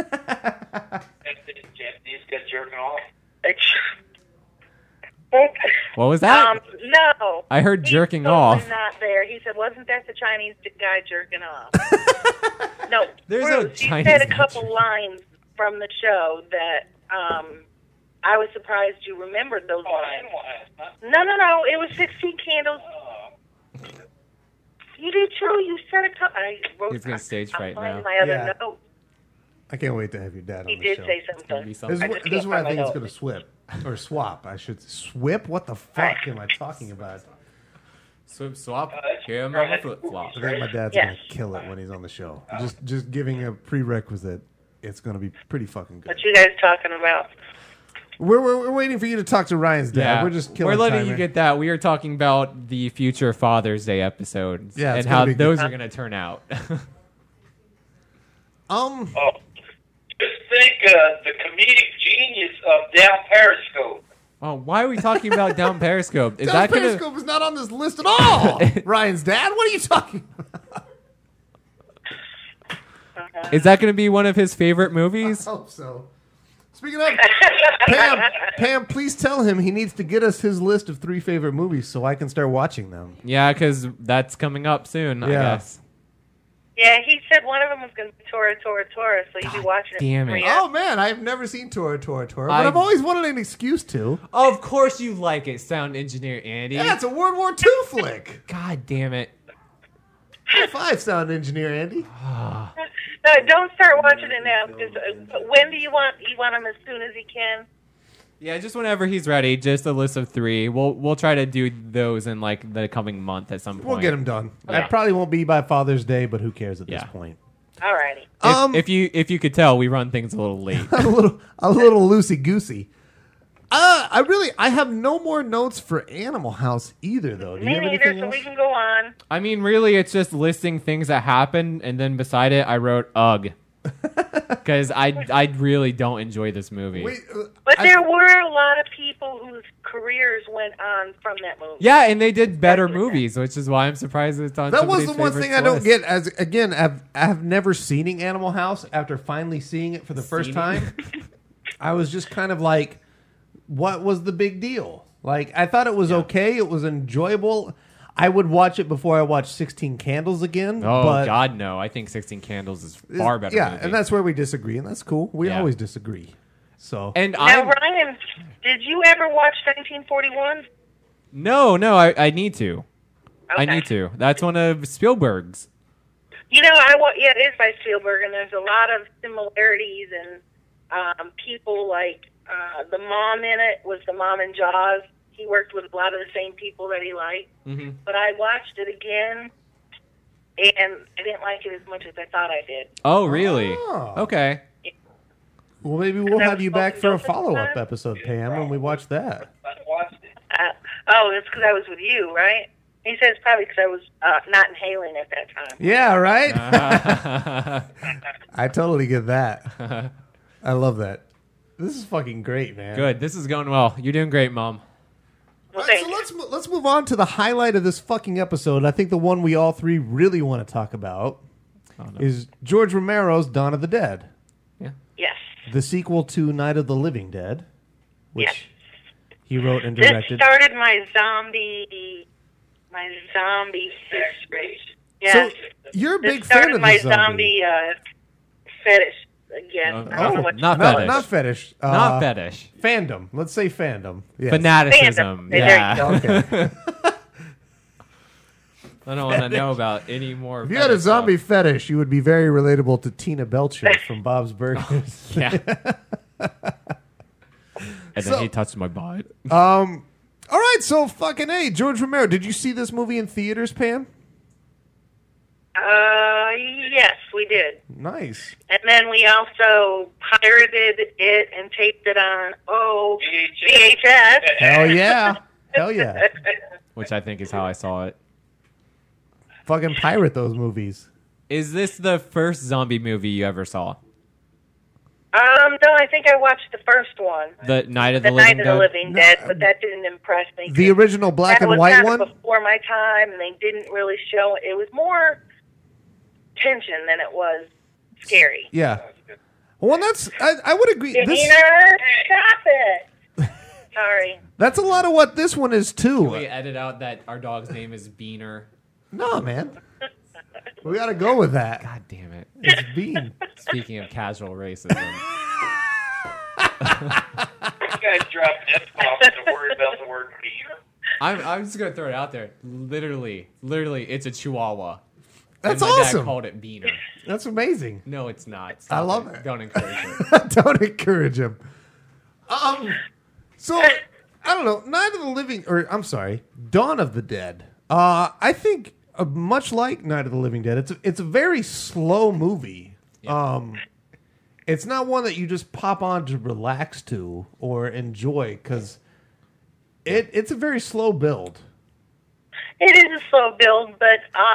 Japanese got jerking off. What was that? No. I heard He's jerking totally off. Not there. He said, "Wasn't that the Chinese guy jerking off?" No. There's no Bruce, Chinese you said a guy couple jerking. lines from the show that I was surprised you remembered those lines. No. It was 16 Candles. You did too. You said a couple. He's gonna stage fright I'm now. my other Yeah. note. I can't wait to have your dad on He the did show. say It's gonna be something. something. This I is just where I can't think it's find going to swip or swap. I should swip. What the fuck am I talking about? Swip swap. Here I'm on my flip flop. I think my dad's Yes. going to kill it when he's on the show. Just giving a prerequisite. It's going to be pretty fucking good. What you guys talking about? We're waiting for you to talk to Ryan's dad. Yeah, We're just killing letting time you here. get that. We are talking about the future Father's Day episodes Yeah, it's and gonna how be good. those are going to turn out. Oh, just think the comedic genius of Down Periscope. Oh, why are we talking about down Periscope? Is Down that going Periscope is not on this list at all. Ryan's dad. What are you talking about? to be one of his favorite movies? I hope so. Speaking of, Pam, please tell him he needs to get us his list of 3 favorite movies so I can start watching them. Yeah, because that's coming up soon, I Yeah. guess. Yeah, he said one of them was going to be Tora, so you'd be watching it. damn for it. free. Oh man, I've never seen Tora, but I've always wanted an excuse to. Of course you like it, Sound Engineer Andy. Yeah, it's a World War II flick. God damn it. High five, sound engineer Andy. No, don't start watching it now. Because when do you want? You want him as soon as he can. Yeah, just whenever he's ready, just a list of 3. We'll try to do those in like the coming month at some point. We'll get him done. Yeah. It probably won't be by Father's Day, but who cares at this Yeah. point? Alrighty. If you could tell, we run things a little late. a little loosey goosey. I have no more notes for Animal House either, though. Do you Me have neither. anything So else? we can go on. I mean, really, it's just listing things that happened, and then beside it, I wrote "ugh," because I really don't enjoy this movie. Wait, But there were a lot of people whose careers went on from that movie. Yeah, and they did better movies, which is why I'm surprised it's on. that was the somebody's one thing favorites I don't list. get. As again, I've never seen Animal House. After finally seeing it for the first Seen time, I was just kind of like, what was the big deal? Like, I thought it was okay. It was enjoyable. I would watch it before I watched 16 Candles again. Oh, but God, no. I think 16 Candles is far better Yeah, movie. and that's where we disagree, and that's cool. We Yeah. always disagree. So, And Now, I'm... Ryan, did you ever watch 1941? No, I need to. I Okay. need to. That's one of Spielberg's. You know, yeah, it is by Spielberg, and there's a lot of similarities, and people like the mom in it was the mom in Jaws. He worked with a lot of the same people that he liked. Mm-hmm. But I watched it again, and I didn't like it as much as I thought I did. Oh, really? Oh. Okay. well, maybe we'll that have was you back for a Smoking Dope follow-up time? episode, Pam, when we watch that. I watched it. It's because I was with you, right? He says probably because I was not inhaling at that time. Yeah, right? I totally get that. I love that. This is fucking great, man. Good. This is going well. You're doing great, Mom. Well, All right, thank so you. let's move on to the highlight of this fucking episode. I think the one we all three really want to talk about is George Romero's Dawn of the Dead, Yes. the sequel to Night of the Living Dead, which Yes. he wrote and This directed. started my zombie Space. Yeah. So you're a This big fan started of my the zombie. fetish again. Oh, I don't know what not to call fetish. it. Not fetish. Not fetish. Fandom. Let's say fandom. Yes. Fanaticism. Fandom. There you Yeah. go. Okay. I don't want to know about any more. If you had a fetish stuff. zombie fetish, you would be very relatable to Tina Belcher from Bob's Burgers. Yeah. And So- then he touched my butt. All right, so fucking A, George Romero. Did you see this movie in theaters, Pam? Yes, we did. Nice. And then we also pirated it and taped it on VHS. Hell yeah. Hell yeah. Which I think is how I saw it. Fucking pirate those movies. Is this the first zombie movie you ever saw? No, I think I watched the first one. The Night of The the Living Night of the Dead? Living Dead, but that didn't impress me. The original black That and was white kind one? of before my time, and they didn't really show. It was more tension than it was scary. Yeah. Well, I would agree. Dinner, This, stop it. Sorry. that's a lot of what this one is, Can we too. edit out that our dog's name is Beaner? No, man. We got to go with that. God damn it. It's Bean. Speaking of casual racism. You guys dropped F-bombs to worry about the word beer. I'm just going to throw it out there. Literally, it's a Chihuahua. That's and my awesome. dad called it Beaner. That's amazing. No, it's not. I Stop love it. Don't encourage it. Don't encourage him. So I don't know. Night of the Living, or I'm sorry, Dawn of the Dead. I think much like Night of the Living Dead, it's a very slow movie. It's not one that you just pop on to relax to or enjoy because it's a very slow build. It is a slow build, but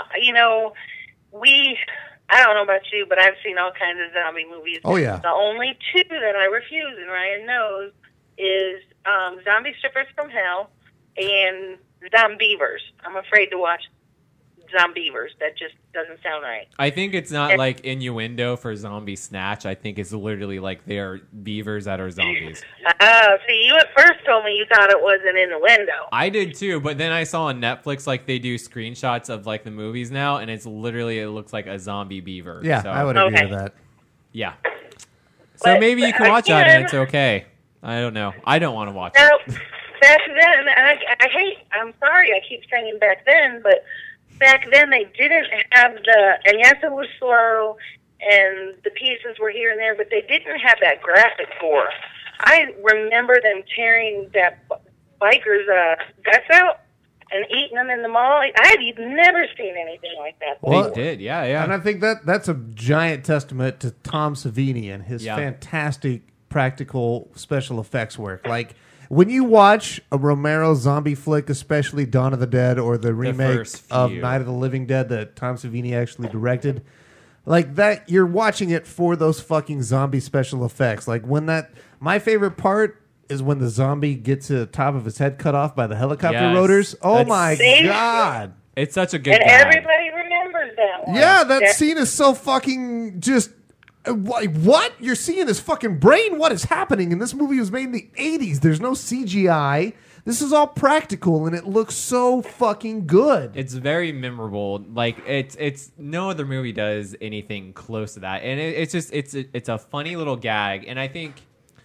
I don't know about you, but I've seen all kinds of zombie movies. Oh, yeah. The only two that I refuse, and Ryan knows, is Zombie Strippers from Hell and Zombievers. I'm afraid to watch Zombievers. That just doesn't sound right. I think it's not like innuendo for zombie snatch. I think it's literally like they're beavers that are zombies. See, you at first told me you thought it was an innuendo. I did too, but then I saw on Netflix like they do screenshots of like the movies now, and it's literally it looks like a zombie beaver. Yeah, so, I would agree Okay. with that. Yeah. So But maybe you can watch that and again- it's okay. I don't know. I don't want to watch Now, it. back then, and I'm sorry I keep saying back then, but back then they didn't have and yes, it was slow, and the pieces were here and there, but they didn't have that graphic gore. I remember them tearing that biker's guts out and eating them in the mall. I've never seen anything like that. Well, They did, yeah. And I think that's a giant testament to Tom Savini and his Yeah. fantastic practical special effects work. Like when you watch a Romero zombie flick, especially Dawn of the Dead or the remake first of few. Night of the Living Dead that Tom Savini actually directed, like that, you're watching it for those fucking zombie special effects. Like when my favorite part is when the zombie gets the top of his head cut off by the helicopter Yes. rotors. Oh That's- my See? God. It's such a good And gag. everybody remembers that one. Yeah, that scene is so fucking just. Like, what? You're seeing his fucking brain? What is happening? And this movie was made in the 80s. There's no CGI. This is all practical, and it looks so fucking good. It's very memorable. Like it's no other movie does anything close to that, and it's a funny little gag, and I think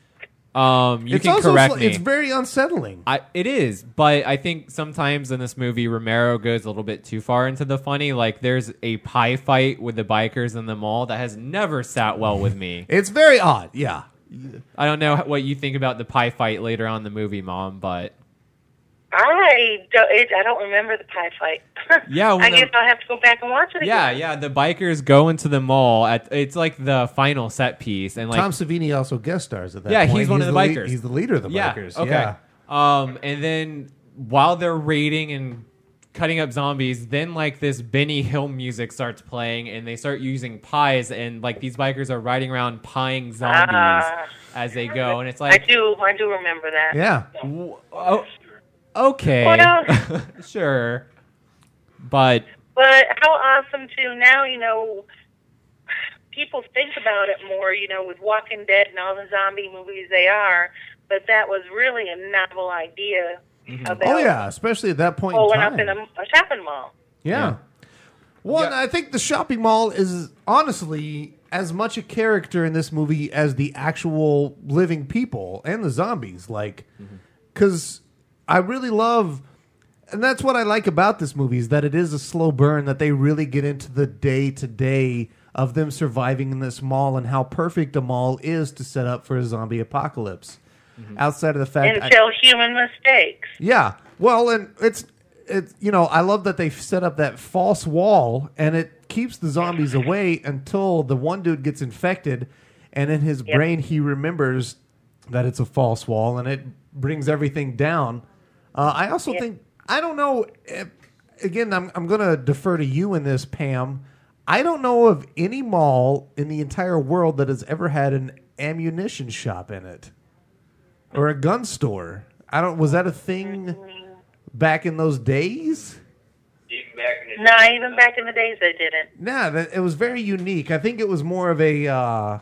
you It's can also correct me. It's very unsettling. It is, but I think sometimes in this movie Romero goes a little bit too far into the funny. Like there's a pie fight with the bikers in the mall that has never sat well with me. It's very odd. Yeah. I don't know what you think about the pie fight later on in the movie, Mom, but I don't remember the pie fight. Yeah, when I guess I'll have to go back and watch it again. yeah, the bikers go into the mall it's like the final set piece, and like Tom Savini also guest stars at that Yeah, point. he's one of the bikers. He's the leader of the bikers. Okay. Yeah. And then while they're raiding and cutting up zombies, then like this Benny Hill music starts playing, and they start using pies, and like these bikers are riding around pieing zombies as they go, and it's like I do remember that. Yeah. Oh, okay, Well- sure, but how awesome too. Now people think about it more. With Walking Dead and all the zombie movies they are, but that was really a novel idea. About Oh, yeah. Especially at that point in pulling time. up in a shopping mall. Yeah. Well, and I think the shopping mall is honestly as much a character in this movie as the actual living people and the zombies. Like, because I really love, and that's what I like about this movie, is that it is a slow burn, that they really get into the day-to-day of them surviving in this mall and how perfect a mall is to set up for a zombie apocalypse. Outside of the fact... Until human mistakes. Yeah. Well, and it's I love that they set up that false wall, and it keeps the zombies away until the one dude gets infected, and in his brain he remembers that it's a false wall, and it brings everything down. I also think, I don't know, again, I'm going to defer to you in this, Pam. I don't know of any mall in the entire world that has ever had an ammunition shop in it. Or a gun store. Was that a thing back in those days? Even back in the No, even back in the days they didn't. Nah, it was very unique. I think it was more of a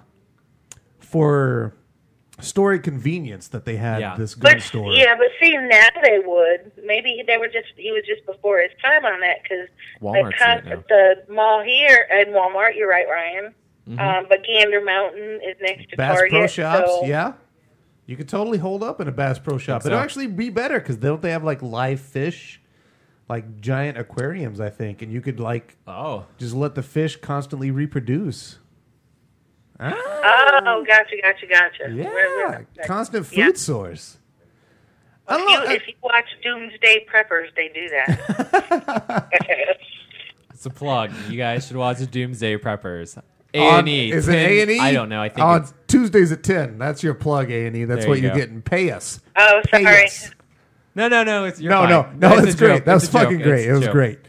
for story convenience that they had this gun store. Yeah, but see, now they would. Maybe he was just before his time on that, because Walmart's doing it the mall here and Walmart, you're right, Ryan. But Gander Mountain is next to Bass Target. Pro Shops, so yeah. You could totally hold up in a Bass Pro Shop. so. It'll actually be better because don't they have like live fish, like giant aquariums? I think, and you could like just let the fish constantly reproduce. Oh, gotcha. Yeah, constant food source. I don't know. If you watch Doomsday Preppers, they do that. it's a plug. You guys should watch the Doomsday Preppers. On- A&E. Is it A&E? I don't know. I think on it's Tuesdays at 10. That's your plug, A&E. That's There what you you're go. getting. Pay us. Oh, Pay sorry. us. no. It's you're No, fine. no, It's it's a great. joke. That was It's a joke. fucking great. It's It a was joke. great.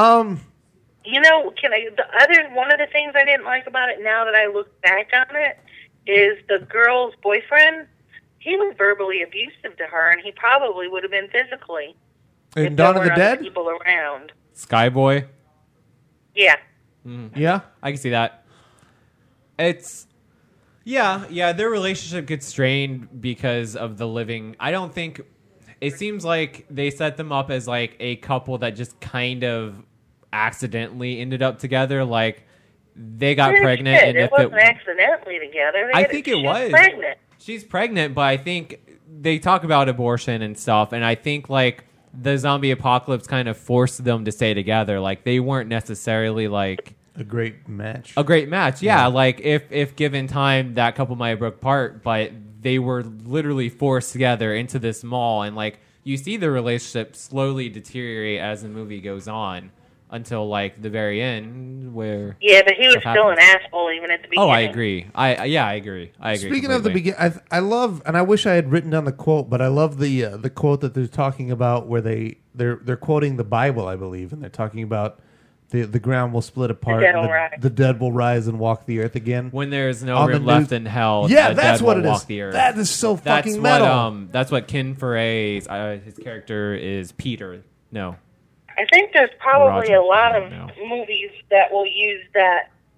One of the things I didn't like about it, now that I look back on it, is the girl's boyfriend. He was verbally abusive to her, and he probably would have been physically. In if Dawn there of the weren't other Dead? people around. Skyboy. Yeah. Yeah. I can see that. It's their relationship gets strained because of the living. I don't think it seems like they set them up as like a couple that just kind of accidentally ended up together. Like they got pregnant, and it if wasn't accidentally together. I think it she was. pregnant. She's pregnant, but I think they talk about abortion and stuff, and I think like the zombie apocalypse kind of forced them to stay together. Like they weren't necessarily like A great match. a great match. Yeah, like if given time, that couple might have broke apart, but they were literally forced together into this mall, and like you see the relationship slowly deteriorate as the movie goes on until like the very end, where Yeah, but he was stuff still an happens. asshole even at the beginning. Oh, I agree. I agree. Speaking of the completely. beginning, I love, and I wish I had written down the quote, but I love the quote that they're talking about where they're quoting the Bible, I believe, and they're talking about the ground will split apart, dead and will rise. the dead will rise and walk the earth again. When there's no On the room left news- in hell, Yeah, the that's dead what will it walk is. the earth. That is so That's fucking what metal. that's what Ken Foray's his character is Peter. No, I think there's probably Roger. a lot I of don't movies that will use that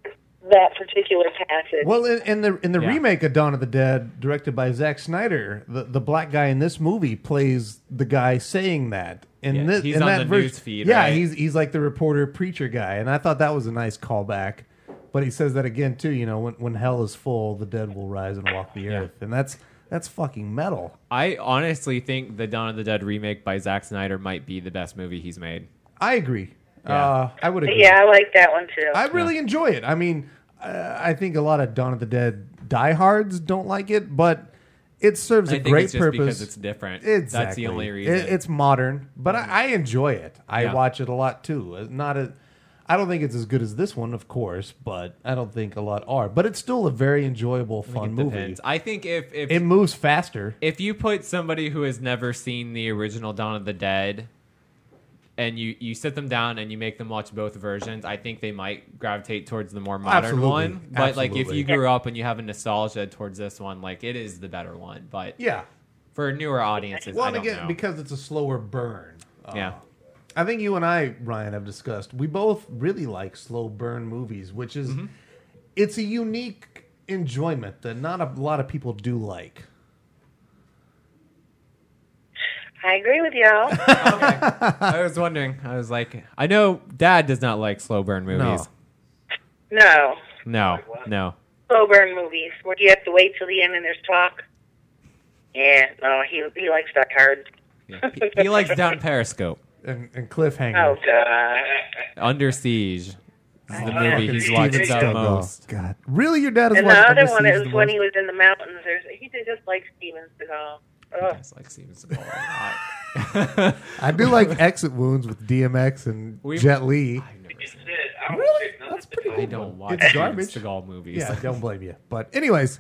that particular passage. Well, in the Yeah. remake of Dawn of the Dead, directed by Zack Snyder, the black guy in this movie plays the guy saying that. Yeah, This, he's in on that the version- news feed, Yeah, right? he's like the reporter preacher guy, and I thought that was a nice callback. But he says that again too. You know, when hell is full, the dead will rise and walk the earth, and that's fucking metal. I honestly think the Dawn of the Dead remake by Zack Snyder might be the best movie he's made. I agree. Yeah. I would agree. Yeah, I like that one too. I really enjoy it. I mean, I think a lot of Dawn of the Dead diehards don't like it, but it serves I a think great it's just purpose. because it's different. Exactly. That's the only reason. It's modern, but I enjoy it. I Yeah. watch it a lot too. I don't think it's as good as this one, of course, but I don't think a lot are. But it's still a very enjoyable, I think fun it movie. depends. I think if It moves faster. if you put somebody who has never seen the original Dawn of the Dead and you sit them down and you make them watch both versions, I think they might gravitate towards the more modern Absolutely. one. But like if Absolutely. you grew up and you have a nostalgia towards this one, like it is the better one. But Yeah. for newer audiences, Well, I and don't again, know. because it's a slower burn. Yeah. I think you and I, Ryan, have discussed. We both really like slow burn movies, which is Mm-hmm. it's a unique enjoyment that not a lot of people do like. I agree with y'all. I was wondering. I was like, I know Dad does not like slow burn movies. No. No. Slow burn movies where you have to wait till the end and there's talk. Yeah, no, he likes that hard. Yeah. He likes Down Periscope. And cliffhanger. Oh, God. Under Siege. This is the movie Fucking he's Steven watched the Seagal. most. God, really? Your dad is And the watching other Under one Siege is the when most? he was in the mountains. He just likes Steven Seagal. Oh. It's like Steven Seagal a lot. I do like Exit Wounds with DMX and Jet Li. I've never It's seen it. it. I don't Really? pick none That's of it. pretty I cool. don't watch It's Steven garbage. Seagal movies. Yeah, I don't blame you. But anyways,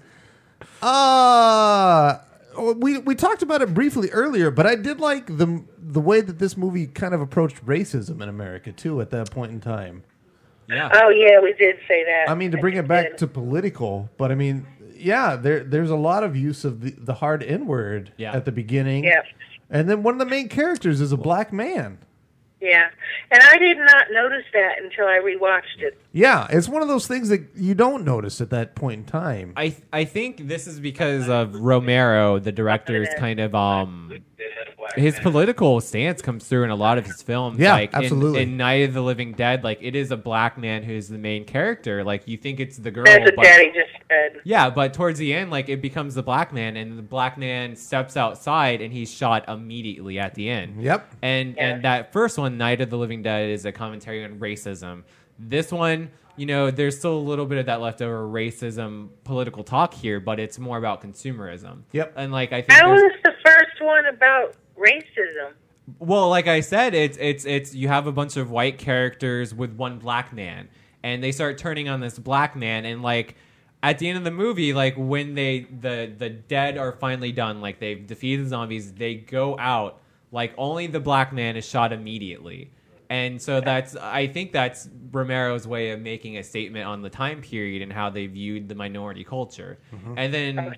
we talked about it briefly earlier, but I did like the way that this movie kind of approached racism in America too at that point in time. Yeah. Oh, yeah, we did say that. I mean, to bring it back to political, but I mean, yeah, there's a lot of use of the hard N word Yeah. at the beginning. Yeah. And then one of the main characters is a black man. Yeah. And I did not notice that until I rewatched it. Yeah, it's one of those things that you don't notice at that point in time. I think this is because of Romero, the director's kind of It had a black his man. political stance comes through in a lot of his films. Yeah, like absolutely. In Night of the Living Dead, like it is a black man who's the main character. Like you think it's the girl, That's what but Daddy just said. yeah, but towards the end, like it becomes the black man, and the black man steps outside, and he's shot immediately at the end. Yep. And that first one, Night of the Living Dead, is a commentary on racism. This one, you know, there's still a little bit of that leftover racism political talk here, but it's more about consumerism. Yep. And like I think How there's, was the first one about racism? well, like I said, it's you have a bunch of white characters with one black man, and they start turning on this black man, and like at the end of the movie, like when the dead are finally done, like they've defeated the zombies, they go out, like only the black man is shot immediately. And so I think that's Romero's way of making a statement on the time period and how they viewed the minority culture. And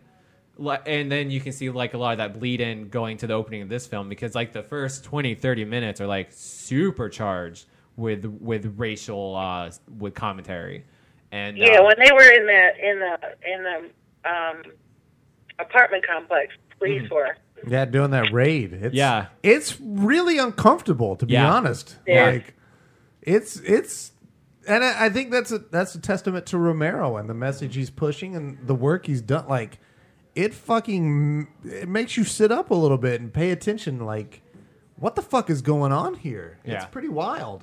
then you can see like a lot of that bleed in going to the opening of this film, because like the first 20-30 minutes are like supercharged with racial with commentary. And Yeah, when they were in the apartment complex, police were. Yeah, doing that raid. It's really uncomfortable, to be Yeah. honest. Yeah. Like, it's, and I think that's a testament to Romero and the message he's pushing and the work he's done. Like, it makes you sit up a little bit and pay attention. Like, what the fuck is going on here? It's Yeah. pretty wild.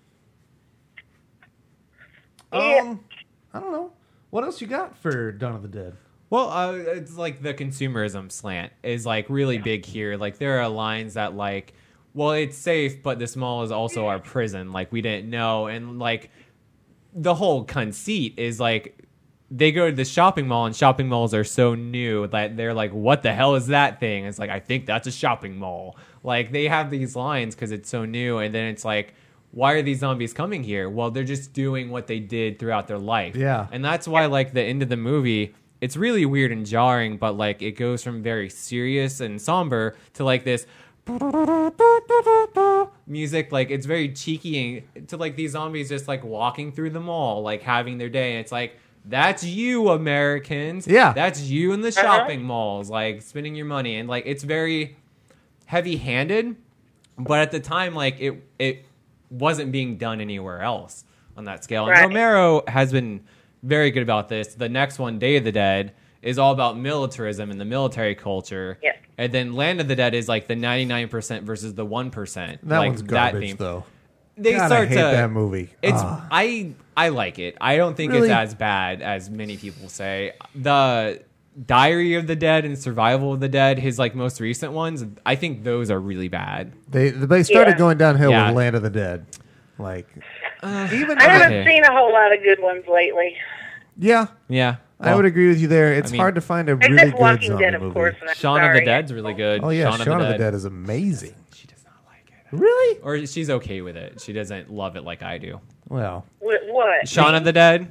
Yeah. I don't know. What else you got for Dawn of the Dead? Well, it's like the consumerism slant is like really big here. Like there are lines that like, well, it's safe, but this mall is also our prison. Like we didn't know. And like the whole conceit is like they go to the shopping mall, and shopping malls are so new that they're like, what the hell is that thing? It's like, I think that's a shopping mall. Like they have these lines because it's so new. And then it's like, why are these zombies coming here? Well, they're just doing what they did throughout their life. Yeah. And that's why like the end of the movie, it's really weird and jarring, but like it goes from very serious and somber to like this music. Like, it's very cheeky and to like these zombies just like walking through the mall, like having their day. And it's like, that's you, Americans. Yeah. That's you in the shopping malls, like spending your money. And like, it's very heavy handed, but at the time, like it wasn't being done anywhere else on that scale. And Right. Romero has been very good about this. The next one, Day of the Dead, is all about militarism and the military culture. Yeah. And then Land of the Dead is like the 99% versus the 1%. That like one's garbage, theme. though. They God, start I hate to that movie. It's Ah. I like it. I don't think Really? it's as bad as many people say. The Diary of the Dead and Survival of the Dead, his like most recent ones, I think those are really bad. They started Yeah. going downhill Yeah. with Land of the Dead. Like, even I haven't Okay. seen a whole lot of good ones lately. yeah, Yeah. I would agree with you there. It's I mean- hard to find a really Except good Walking zombie Dead, of movie. course. And I'm Shaun of sorry. the Dead's really good. Oh yeah, Shaun of the Dead is amazing. She does not like it. Really? Or she's okay with it. She doesn't love it like I do. Well, What? Shaun of the Dead?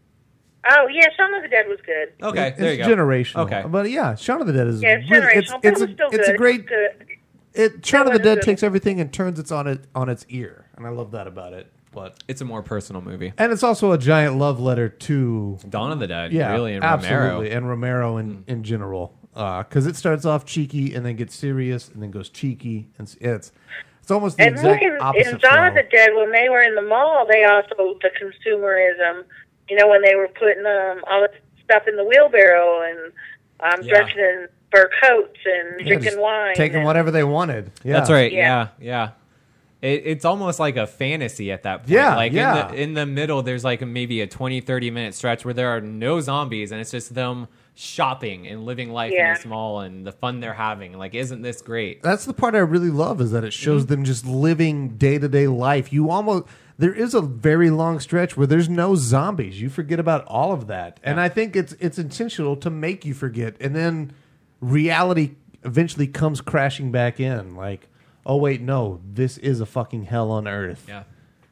Oh, yeah, Shaun of the Dead was good. Okay, it's there you go. generational. Okay. But yeah, Shaun of the Dead is Yeah, it's really, generational, but it was still good. it's a great. It was good. Shaun of the It was Dead good. takes everything and turns it on its ear, and I love that about it. But It's a more personal movie. and it's also a giant love letter to Dawn of the Dead, yeah, really, and absolutely, Romero. and Romero in general, because it starts off cheeky and then gets serious and then goes cheeky, and it's almost the And look, exact opposite. in Dawn of flow. the Dead, when they were in the mall, they also, the consumerism, you know, when they were putting all the stuff in the wheelbarrow and Yeah. dressing in fur coats and Yeah, drinking just wine. taking and, whatever they wanted. Yeah. That's right. Yeah. Yeah. It's almost like a fantasy at that point. Yeah, Like yeah. in the middle, there's like maybe a 20, 30-minute stretch where there are no zombies and it's just them shopping and living life in Yeah. this mall and the fun they're having. Like, isn't this great? That's the part I really love is that it shows Mm-hmm. them just living day to day life. There is a very long stretch where there's no zombies. You forget about all of that, and I think it's intentional to make you forget, and then reality eventually comes crashing back in. Like, oh wait, no, this is a fucking hell on earth. Yeah.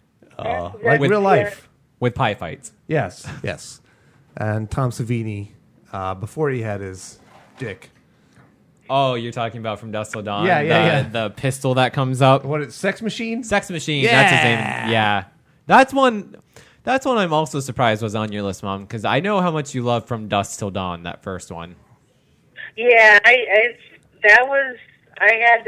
Like With- real life. With pie fights. Yes, yes. And Tom Savini, before he had his dick. Oh, you're talking about From Dusk Till Dawn? Yeah. The pistol that comes up. What is Sex Machine? Sex Machine. Yeah. That's his name. Yeah. That's one I'm also surprised was on your list, Mom, because I know how much you love From Dusk Till Dawn, that first one. Yeah, I had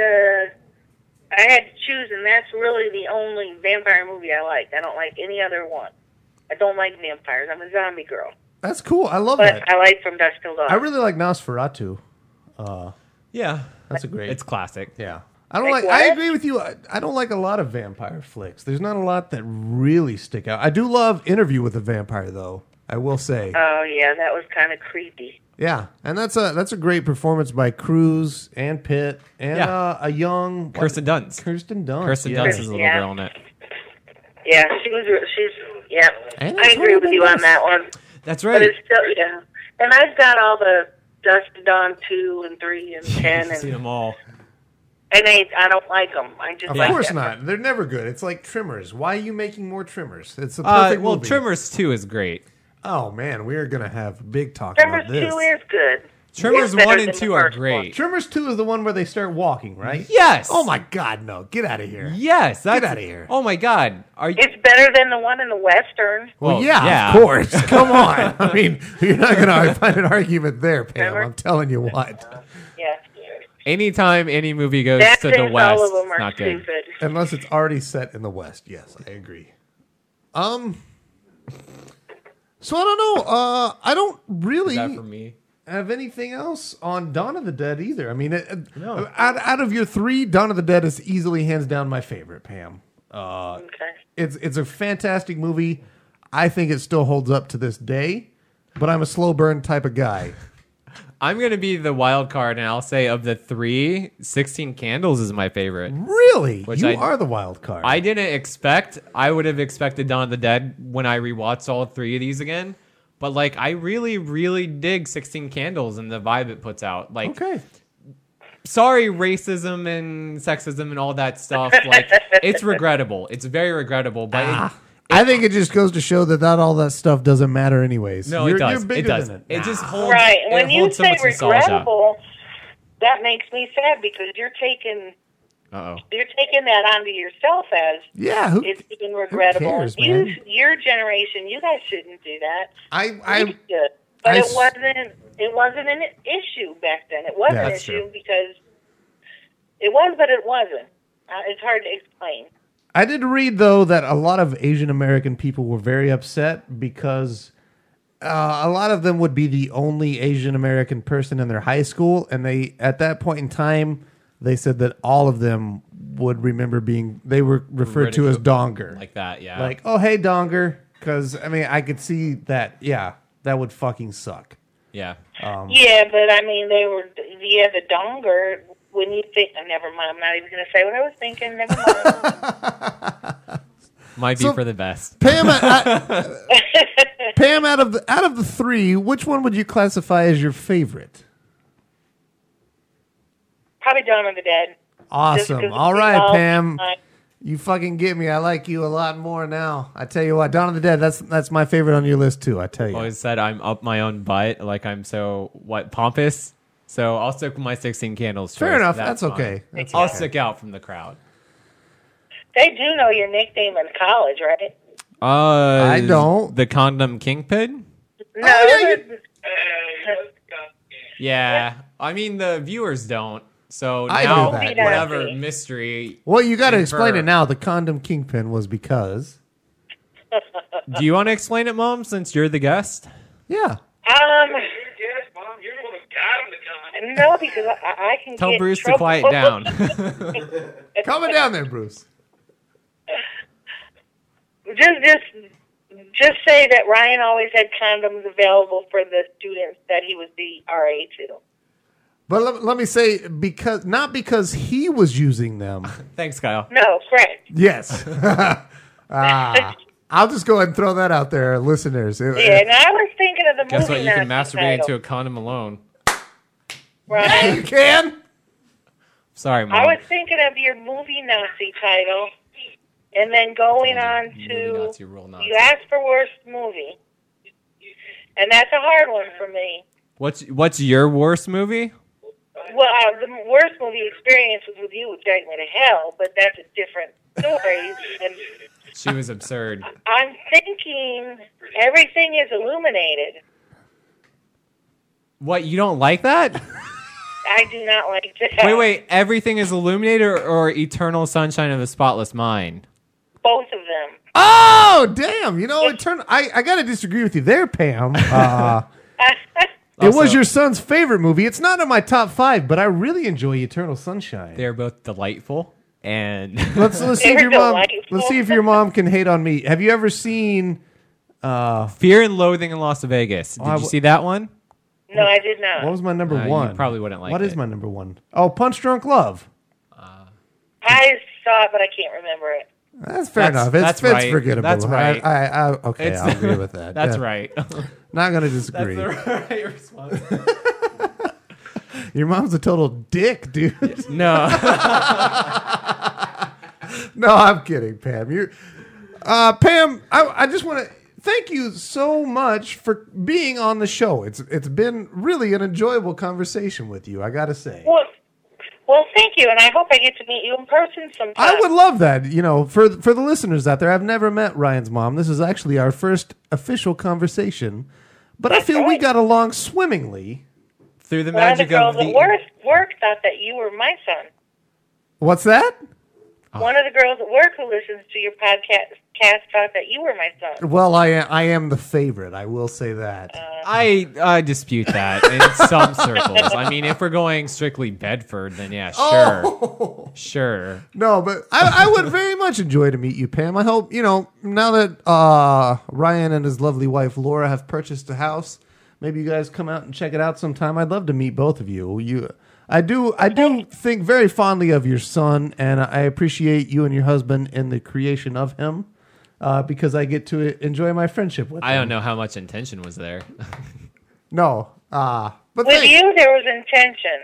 to choose, and that's really the only vampire movie I like. I don't like any other one. I don't like vampires. I'm a zombie girl. That's cool. I love But that. I like From Dusk Till Dawn. I really like Nosferatu. Yeah. That's a great. It's classic. Yeah. I don't Like like. I what? agree with you. I don't like a lot of vampire flicks. There's not a lot that really stick out. I do love Interview with a Vampire, though. I will say. Oh, yeah, that was kind of creepy. Yeah, and that's a great performance by Cruz and Pitt and Yeah. a young Kirsten Dunst. Kirsten Dunst. Kirsten yeah. Dunst is a little Yeah. girl in it. Yeah, yeah. And I it's agree with one of you the on best. that one. That's But right. it's still, yeah. And I've got all the Dusk to Dawn 2 and 3 and 10, I've seen and them all. I don't like them. I just Of like course them. not. They're never good. It's like Trimmers. Why are you making more Trimmers? It's a perfect Well, movie. Trimmers 2 is great. Oh man, we are gonna have big talk Tremors about this. 2 is good. Trimmers It's better 1 than and the 2 are first great. one. Trimmers 2 is the one where they start walking, right? Yes. Oh my God, no! Get out of here. Yes. That's, outta here. Oh my God. Are you? It's better than the one in the Western. Well, Well, yeah, yeah. of course. Come on. I mean, you're not gonna find an argument there, Pam. Remember? I'm telling you what. Yeah. Anytime any movie goes That to the thinks West, all of them it's are not good. stupid. Unless it's already set in the West. Yes, I agree. So I don't know. I don't really Is that for me? have anything else on Dawn of the Dead either. I mean, No. out of your three, Dawn of the Dead is easily hands down my favorite, Pam. Okay. It's a fantastic movie. I think it still holds up to this day, but I'm a slow burn type of guy. I'm going to be the wild card, and I'll say of the three, 16 Candles is my favorite. Really? Which You I- are the wild card. I didn't expect. I would have expected Dawn of the Dead when I rewatched all three of these again. But, like, I really, really dig 16 Candles and the vibe it puts out. Like, Okay. sorry, racism and sexism and all that stuff. Like, it's regrettable. It's very regrettable. But I think it just goes to show that not all that stuff doesn't matter anyways. no, You're- it does. You're bigger It does. than It just holds. Right. It When you holds so say much nostalgia. regrettable, that makes me sad because you're taking Uh-oh. You're taking that onto yourself as it's even regrettable. cares, man? Your generation, you guys shouldn't do that. I should. But it wasn't an issue back then. It was an that's issue true. because it was, but it wasn't. It's hard to explain. I did read, though, that a lot of Asian American people were very upset because a lot of them would be the only Asian American person in their high school. And they, at that point in time, they said that all of them would remember they were referred to as Donger. Like that, yeah. Like, oh, hey, Donger. Because, I mean, I could see that, that would fucking suck. Yeah. Yeah, but I mean, the Donger. When you think, never mind. I'm not even going to say what I was thinking. Never mind. Might be for the best. Pam, Pam, out of the three, which one would you classify as your favorite? Probably Dawn of the Dead. Awesome. All right, Pam. You fucking get me. I like you a lot more now. I tell you what, Dawn of the Dead, that's my favorite on your list too, I tell you. Always said I'm up my own butt, like I'm so pompous. So I'll stick with my 16 Candles. Fair choice. enough. That's That's fine. okay. That's I'll okay. stick out from the crowd. They do know your nickname in college, right? I don't. The Condom Kingpin? No. yeah, Yeah. I mean, the viewers don't. So I now, do that, whatever yeah. mystery. Well, you got to explain infer. it now. The condom kingpin was because. Do you want to explain it, Mom, since you're the guest? Yeah. Yes, Mom, you're the one who got him to come. No, because I can Tell get Bruce in to quiet trouble. down. Coming down there, Bruce. Just say that Ryan always had condoms available for the students that he was the RA to. But let me say, not because he was using them. Thanks, Kyle. No, correct. Yes. I'll just go ahead and throw that out there, listeners. Yeah, and I was thinking of the Guess what? movie You can Nazi masturbate title. into a condom alone. Right. You can? Sorry, Mom. I was thinking of your movie Nazi title, and then going on Movie to Nazi, real Nazi. you asked for worst movie, and that's a hard one for me. What's your worst movie? Well, the worst movie experience was with you, which dragged me to hell, but that's a different story. And She was absurd. I'm thinking Everything is Illuminated. What, you don't like that? I do not like that. Wait. Everything is Illuminated or Eternal Sunshine of the Spotless Mind? Both of them. Oh, damn. You know, I got to disagree with you there, Pam. It was Also- your son's favorite movie. It's not in my top 5, but I really enjoy Eternal Sunshine. They're both delightful. And Let's see if They're your mom. delightful. Let's see if your mom can hate on me. Have you ever seen? Fear and Loathing in Las Vegas. Did you see that one? No, I did not. What was my number You 1? probably wouldn't like What is it. my number 1? Oh, Punch Drunk Love. I saw it, but I can't remember it. That's fair enough. That's It's right. forgettable. That's right. Okay, It's- I'll agree with that. That's Yeah. right. Not going to That's disagree. the right response. Your mom's a total dick, dude. No. No, I'm kidding, Pam. Pam, I just want to thank you so much for being on the show. It's been really an enjoyable conversation with you, I got to say. Well, thank you, and I hope I get to meet you in person sometime. I would love that. You know, for the listeners out there, I've never met Ryan's mom. This is actually our first official conversation, but I That's feel we right. got along swimmingly. Through the One of the magic girls of at the... work thought that you were my son. What's that? One of the girls at work who listens to your podcast thought that you were my son. Well, I am the favorite. I will say that. I dispute that in some circles. I mean, if we're going strictly Bedford, then yeah, sure. Oh! Sure. No, but I would very much enjoy to meet you, Pam. I hope, now that Ryan and his lovely wife, Laura, have purchased a house, maybe you guys come out and check it out sometime. I'd love to meet both of you. I do think very fondly of your son, and I appreciate you and your husband in the creation of him because I get to enjoy my friendship with him. I don't know how much intention was there. No. But With thank- you, there was intention.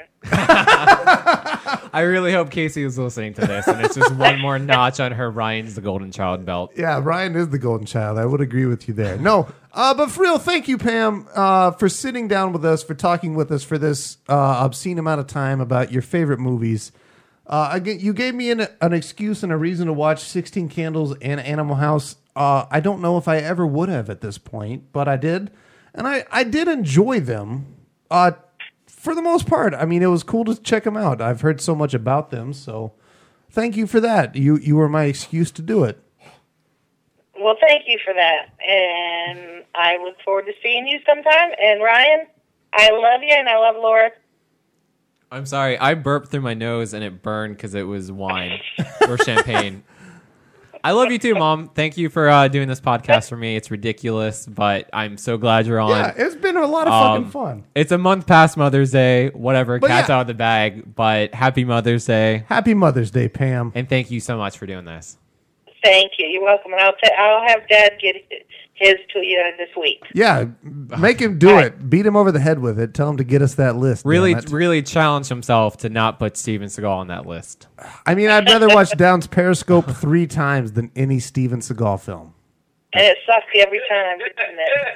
I really hope Casey is listening to this, and it's just one more notch on her Ryan's the Golden Child belt. Yeah, Ryan is the golden child. I would agree with you there. No, but for real, thank you, Pam, for sitting down with us, for talking with us for this obscene amount of time about your favorite movies. Again, you gave me an excuse and a reason to watch 16 Candles and Animal House. I don't know if I ever would have at this point, but I did. And I did enjoy them for the most part. I mean, it was cool to check them out. I've heard so much about them, so thank you for that. You were my excuse to do it. Well, thank you for that. And I look forward to seeing you sometime. And Ryan, I love you and I love Laura. I'm sorry, I burped through my nose and it burned because it was wine or champagne. I love you too, Mom. Thank you for doing this podcast for me. It's ridiculous, but I'm so glad you're on. Yeah, it's been a lot of fucking fun. It's a month past Mother's Day. Whatever, But cat's yeah. out of the bag. But happy Mother's Day, Happy Mother's Day, Pam. and thank you so much for doing this. Thank you. You're welcome. And I'll have Dad get his to you this week. Yeah, make him do it. Beat him over the head with it. Tell him to get us that list. Really, damn it. really challenge himself to not put Steven Seagal on that list. I mean, I'd rather watch Down's Periscope 3 times than any Steven Seagal film. And it sucks every time, doesn't it?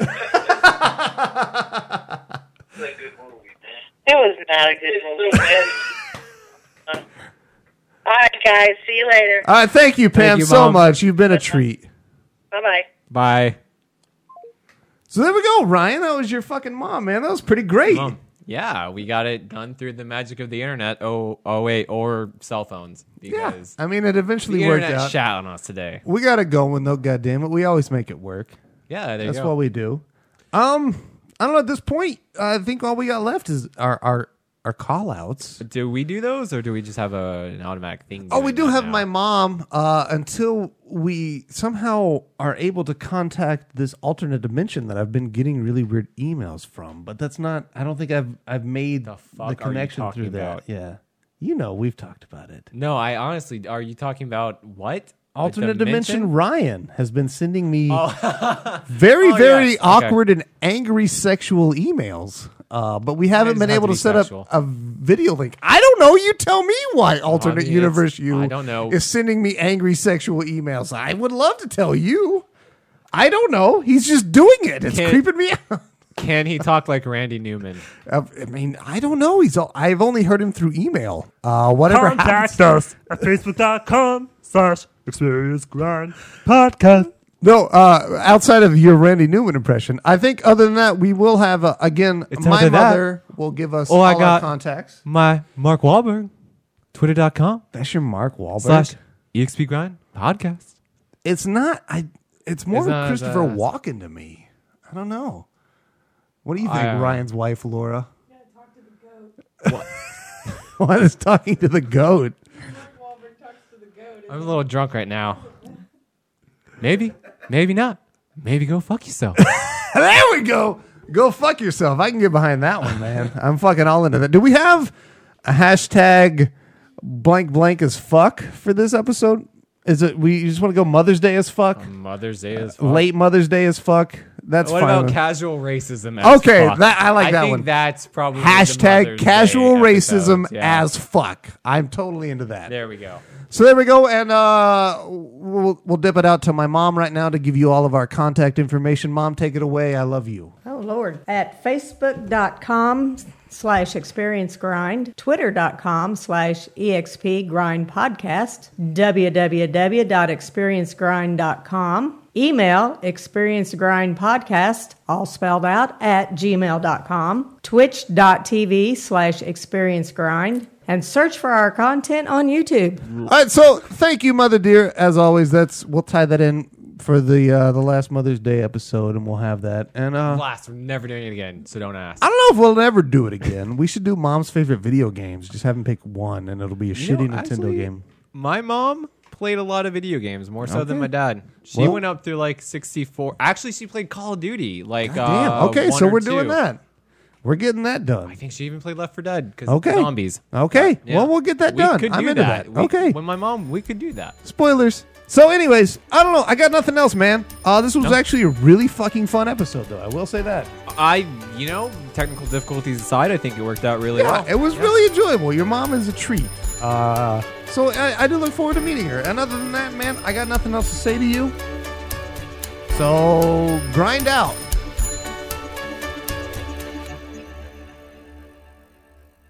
It's a good movie. It was not a good movie. All right, guys. See you later. All right, thank you, Pam, Thank you, so Mom. much. You've been a treat. Bye-bye. Bye. So there we go, Ryan. That was your fucking mom, man. That was pretty great. Yeah, we got it done through the magic of the internet. Oh wait, or cell phones. Yeah, Because I mean, it eventually the worked internet out. shat on us today. We got it going, though. Goddamn it, we always make it work. Yeah, there That's you go. what we do. I don't know. At this point, I think all we got left is our call outs. Do we do those, or do we just have an automatic thing? Oh, we doing do that have now? my mom until we somehow are able to contact this alternate dimension that I've been getting really weird emails from. But that's not. I don't think I've made The fuck the are you connection talking through that. about? Yeah, we've talked about it. No, I honestly. Are you talking about what? Alternate A dimension Ryan has been sending me Oh. very, Oh, very yes. awkward and angry sexual emails. But we haven't doesn't been have able to to be set sexual. up a video link. I don't know. You tell me why alternate Obvious. universe you I don't know. is sending me angry sexual emails. I would love to tell you. I don't know. He's just doing it. It's Can't- creeping me out. Can he talk like Randy Newman? I mean, I don't know. I've only heard him through email. Whatever happens. Contact us at facebook.com/Experience Grind Podcast. No, outside of your Randy Newman impression, I think other than that, we will have, again, It's my either that mother will give us or I all our got- contacts. My Mark Wahlberg, twitter.com That's your Mark Wahlberg. /EXP Grind podcast. It's not, it's more It's of not, Christopher Walken to me. I don't know. What do you think, Ryan's wife, Laura? Yeah, talk to the goat. What is talking to the goat? Mark Wahlberg talks to the goat. I'm a little drunk right now. Maybe, maybe not. Maybe go fuck yourself. There we go. Go fuck yourself. I can get behind that one, man. I'm fucking all into that. Do we have a hashtag blank blank as fuck for this episode? Is it we just want to go Mother's Day as fuck? Mother's Day is fuck. Late Mother's Day as fuck? That's What fine. about with- casual racism as Okay, fuck? that- I like that think one. That's probably the Hashtag Mother's casual Day racism episodes, yeah. as fuck. I'm totally into that. There we go. So there we go, and we'll dip it out to my mom right now to give you all of our contact information. Mom, take it away. I love you. Oh, Lord. At facebook.com/experience grind, twitter.com/exp grind podcast, www.experiencegrind.com, email experiencegrindpodcast, all spelled out, at gmail.com, twitch.tv/experiencegrind, and search for our content on YouTube. All right, so thank you, Mother Dear. As always, we'll tie that in for the last Mother's Day episode, and we'll have that. And Last, we're never doing it again, so don't ask. I don't know if we'll ever do it again. We should do Mom's favorite video games. Just have him pick one, and it'll be a shitty Nintendo actually, game. My mom played a lot of video games, more so than Okay. my dad. She Well- went up through like 64. Actually, she played Call of Duty. Like, Damn. Okay, 1 so or we're 2. doing that. We're getting that done. I think she even played Left 4 Dead because Okay. zombies. Okay. Yeah. Well, we'll get that We done. could I'm do into that. that. Okay. When my mom, we could do that. Spoilers. So, anyways, I don't know. I got nothing else, man. This was actually a really fucking fun episode, though. I will say that. Technical difficulties aside, I think it worked out really Yeah, well. it was really enjoyable. Your mom is a treat. So I do look forward to meeting her. And other than that, man, I got nothing else to say to you. So grind out.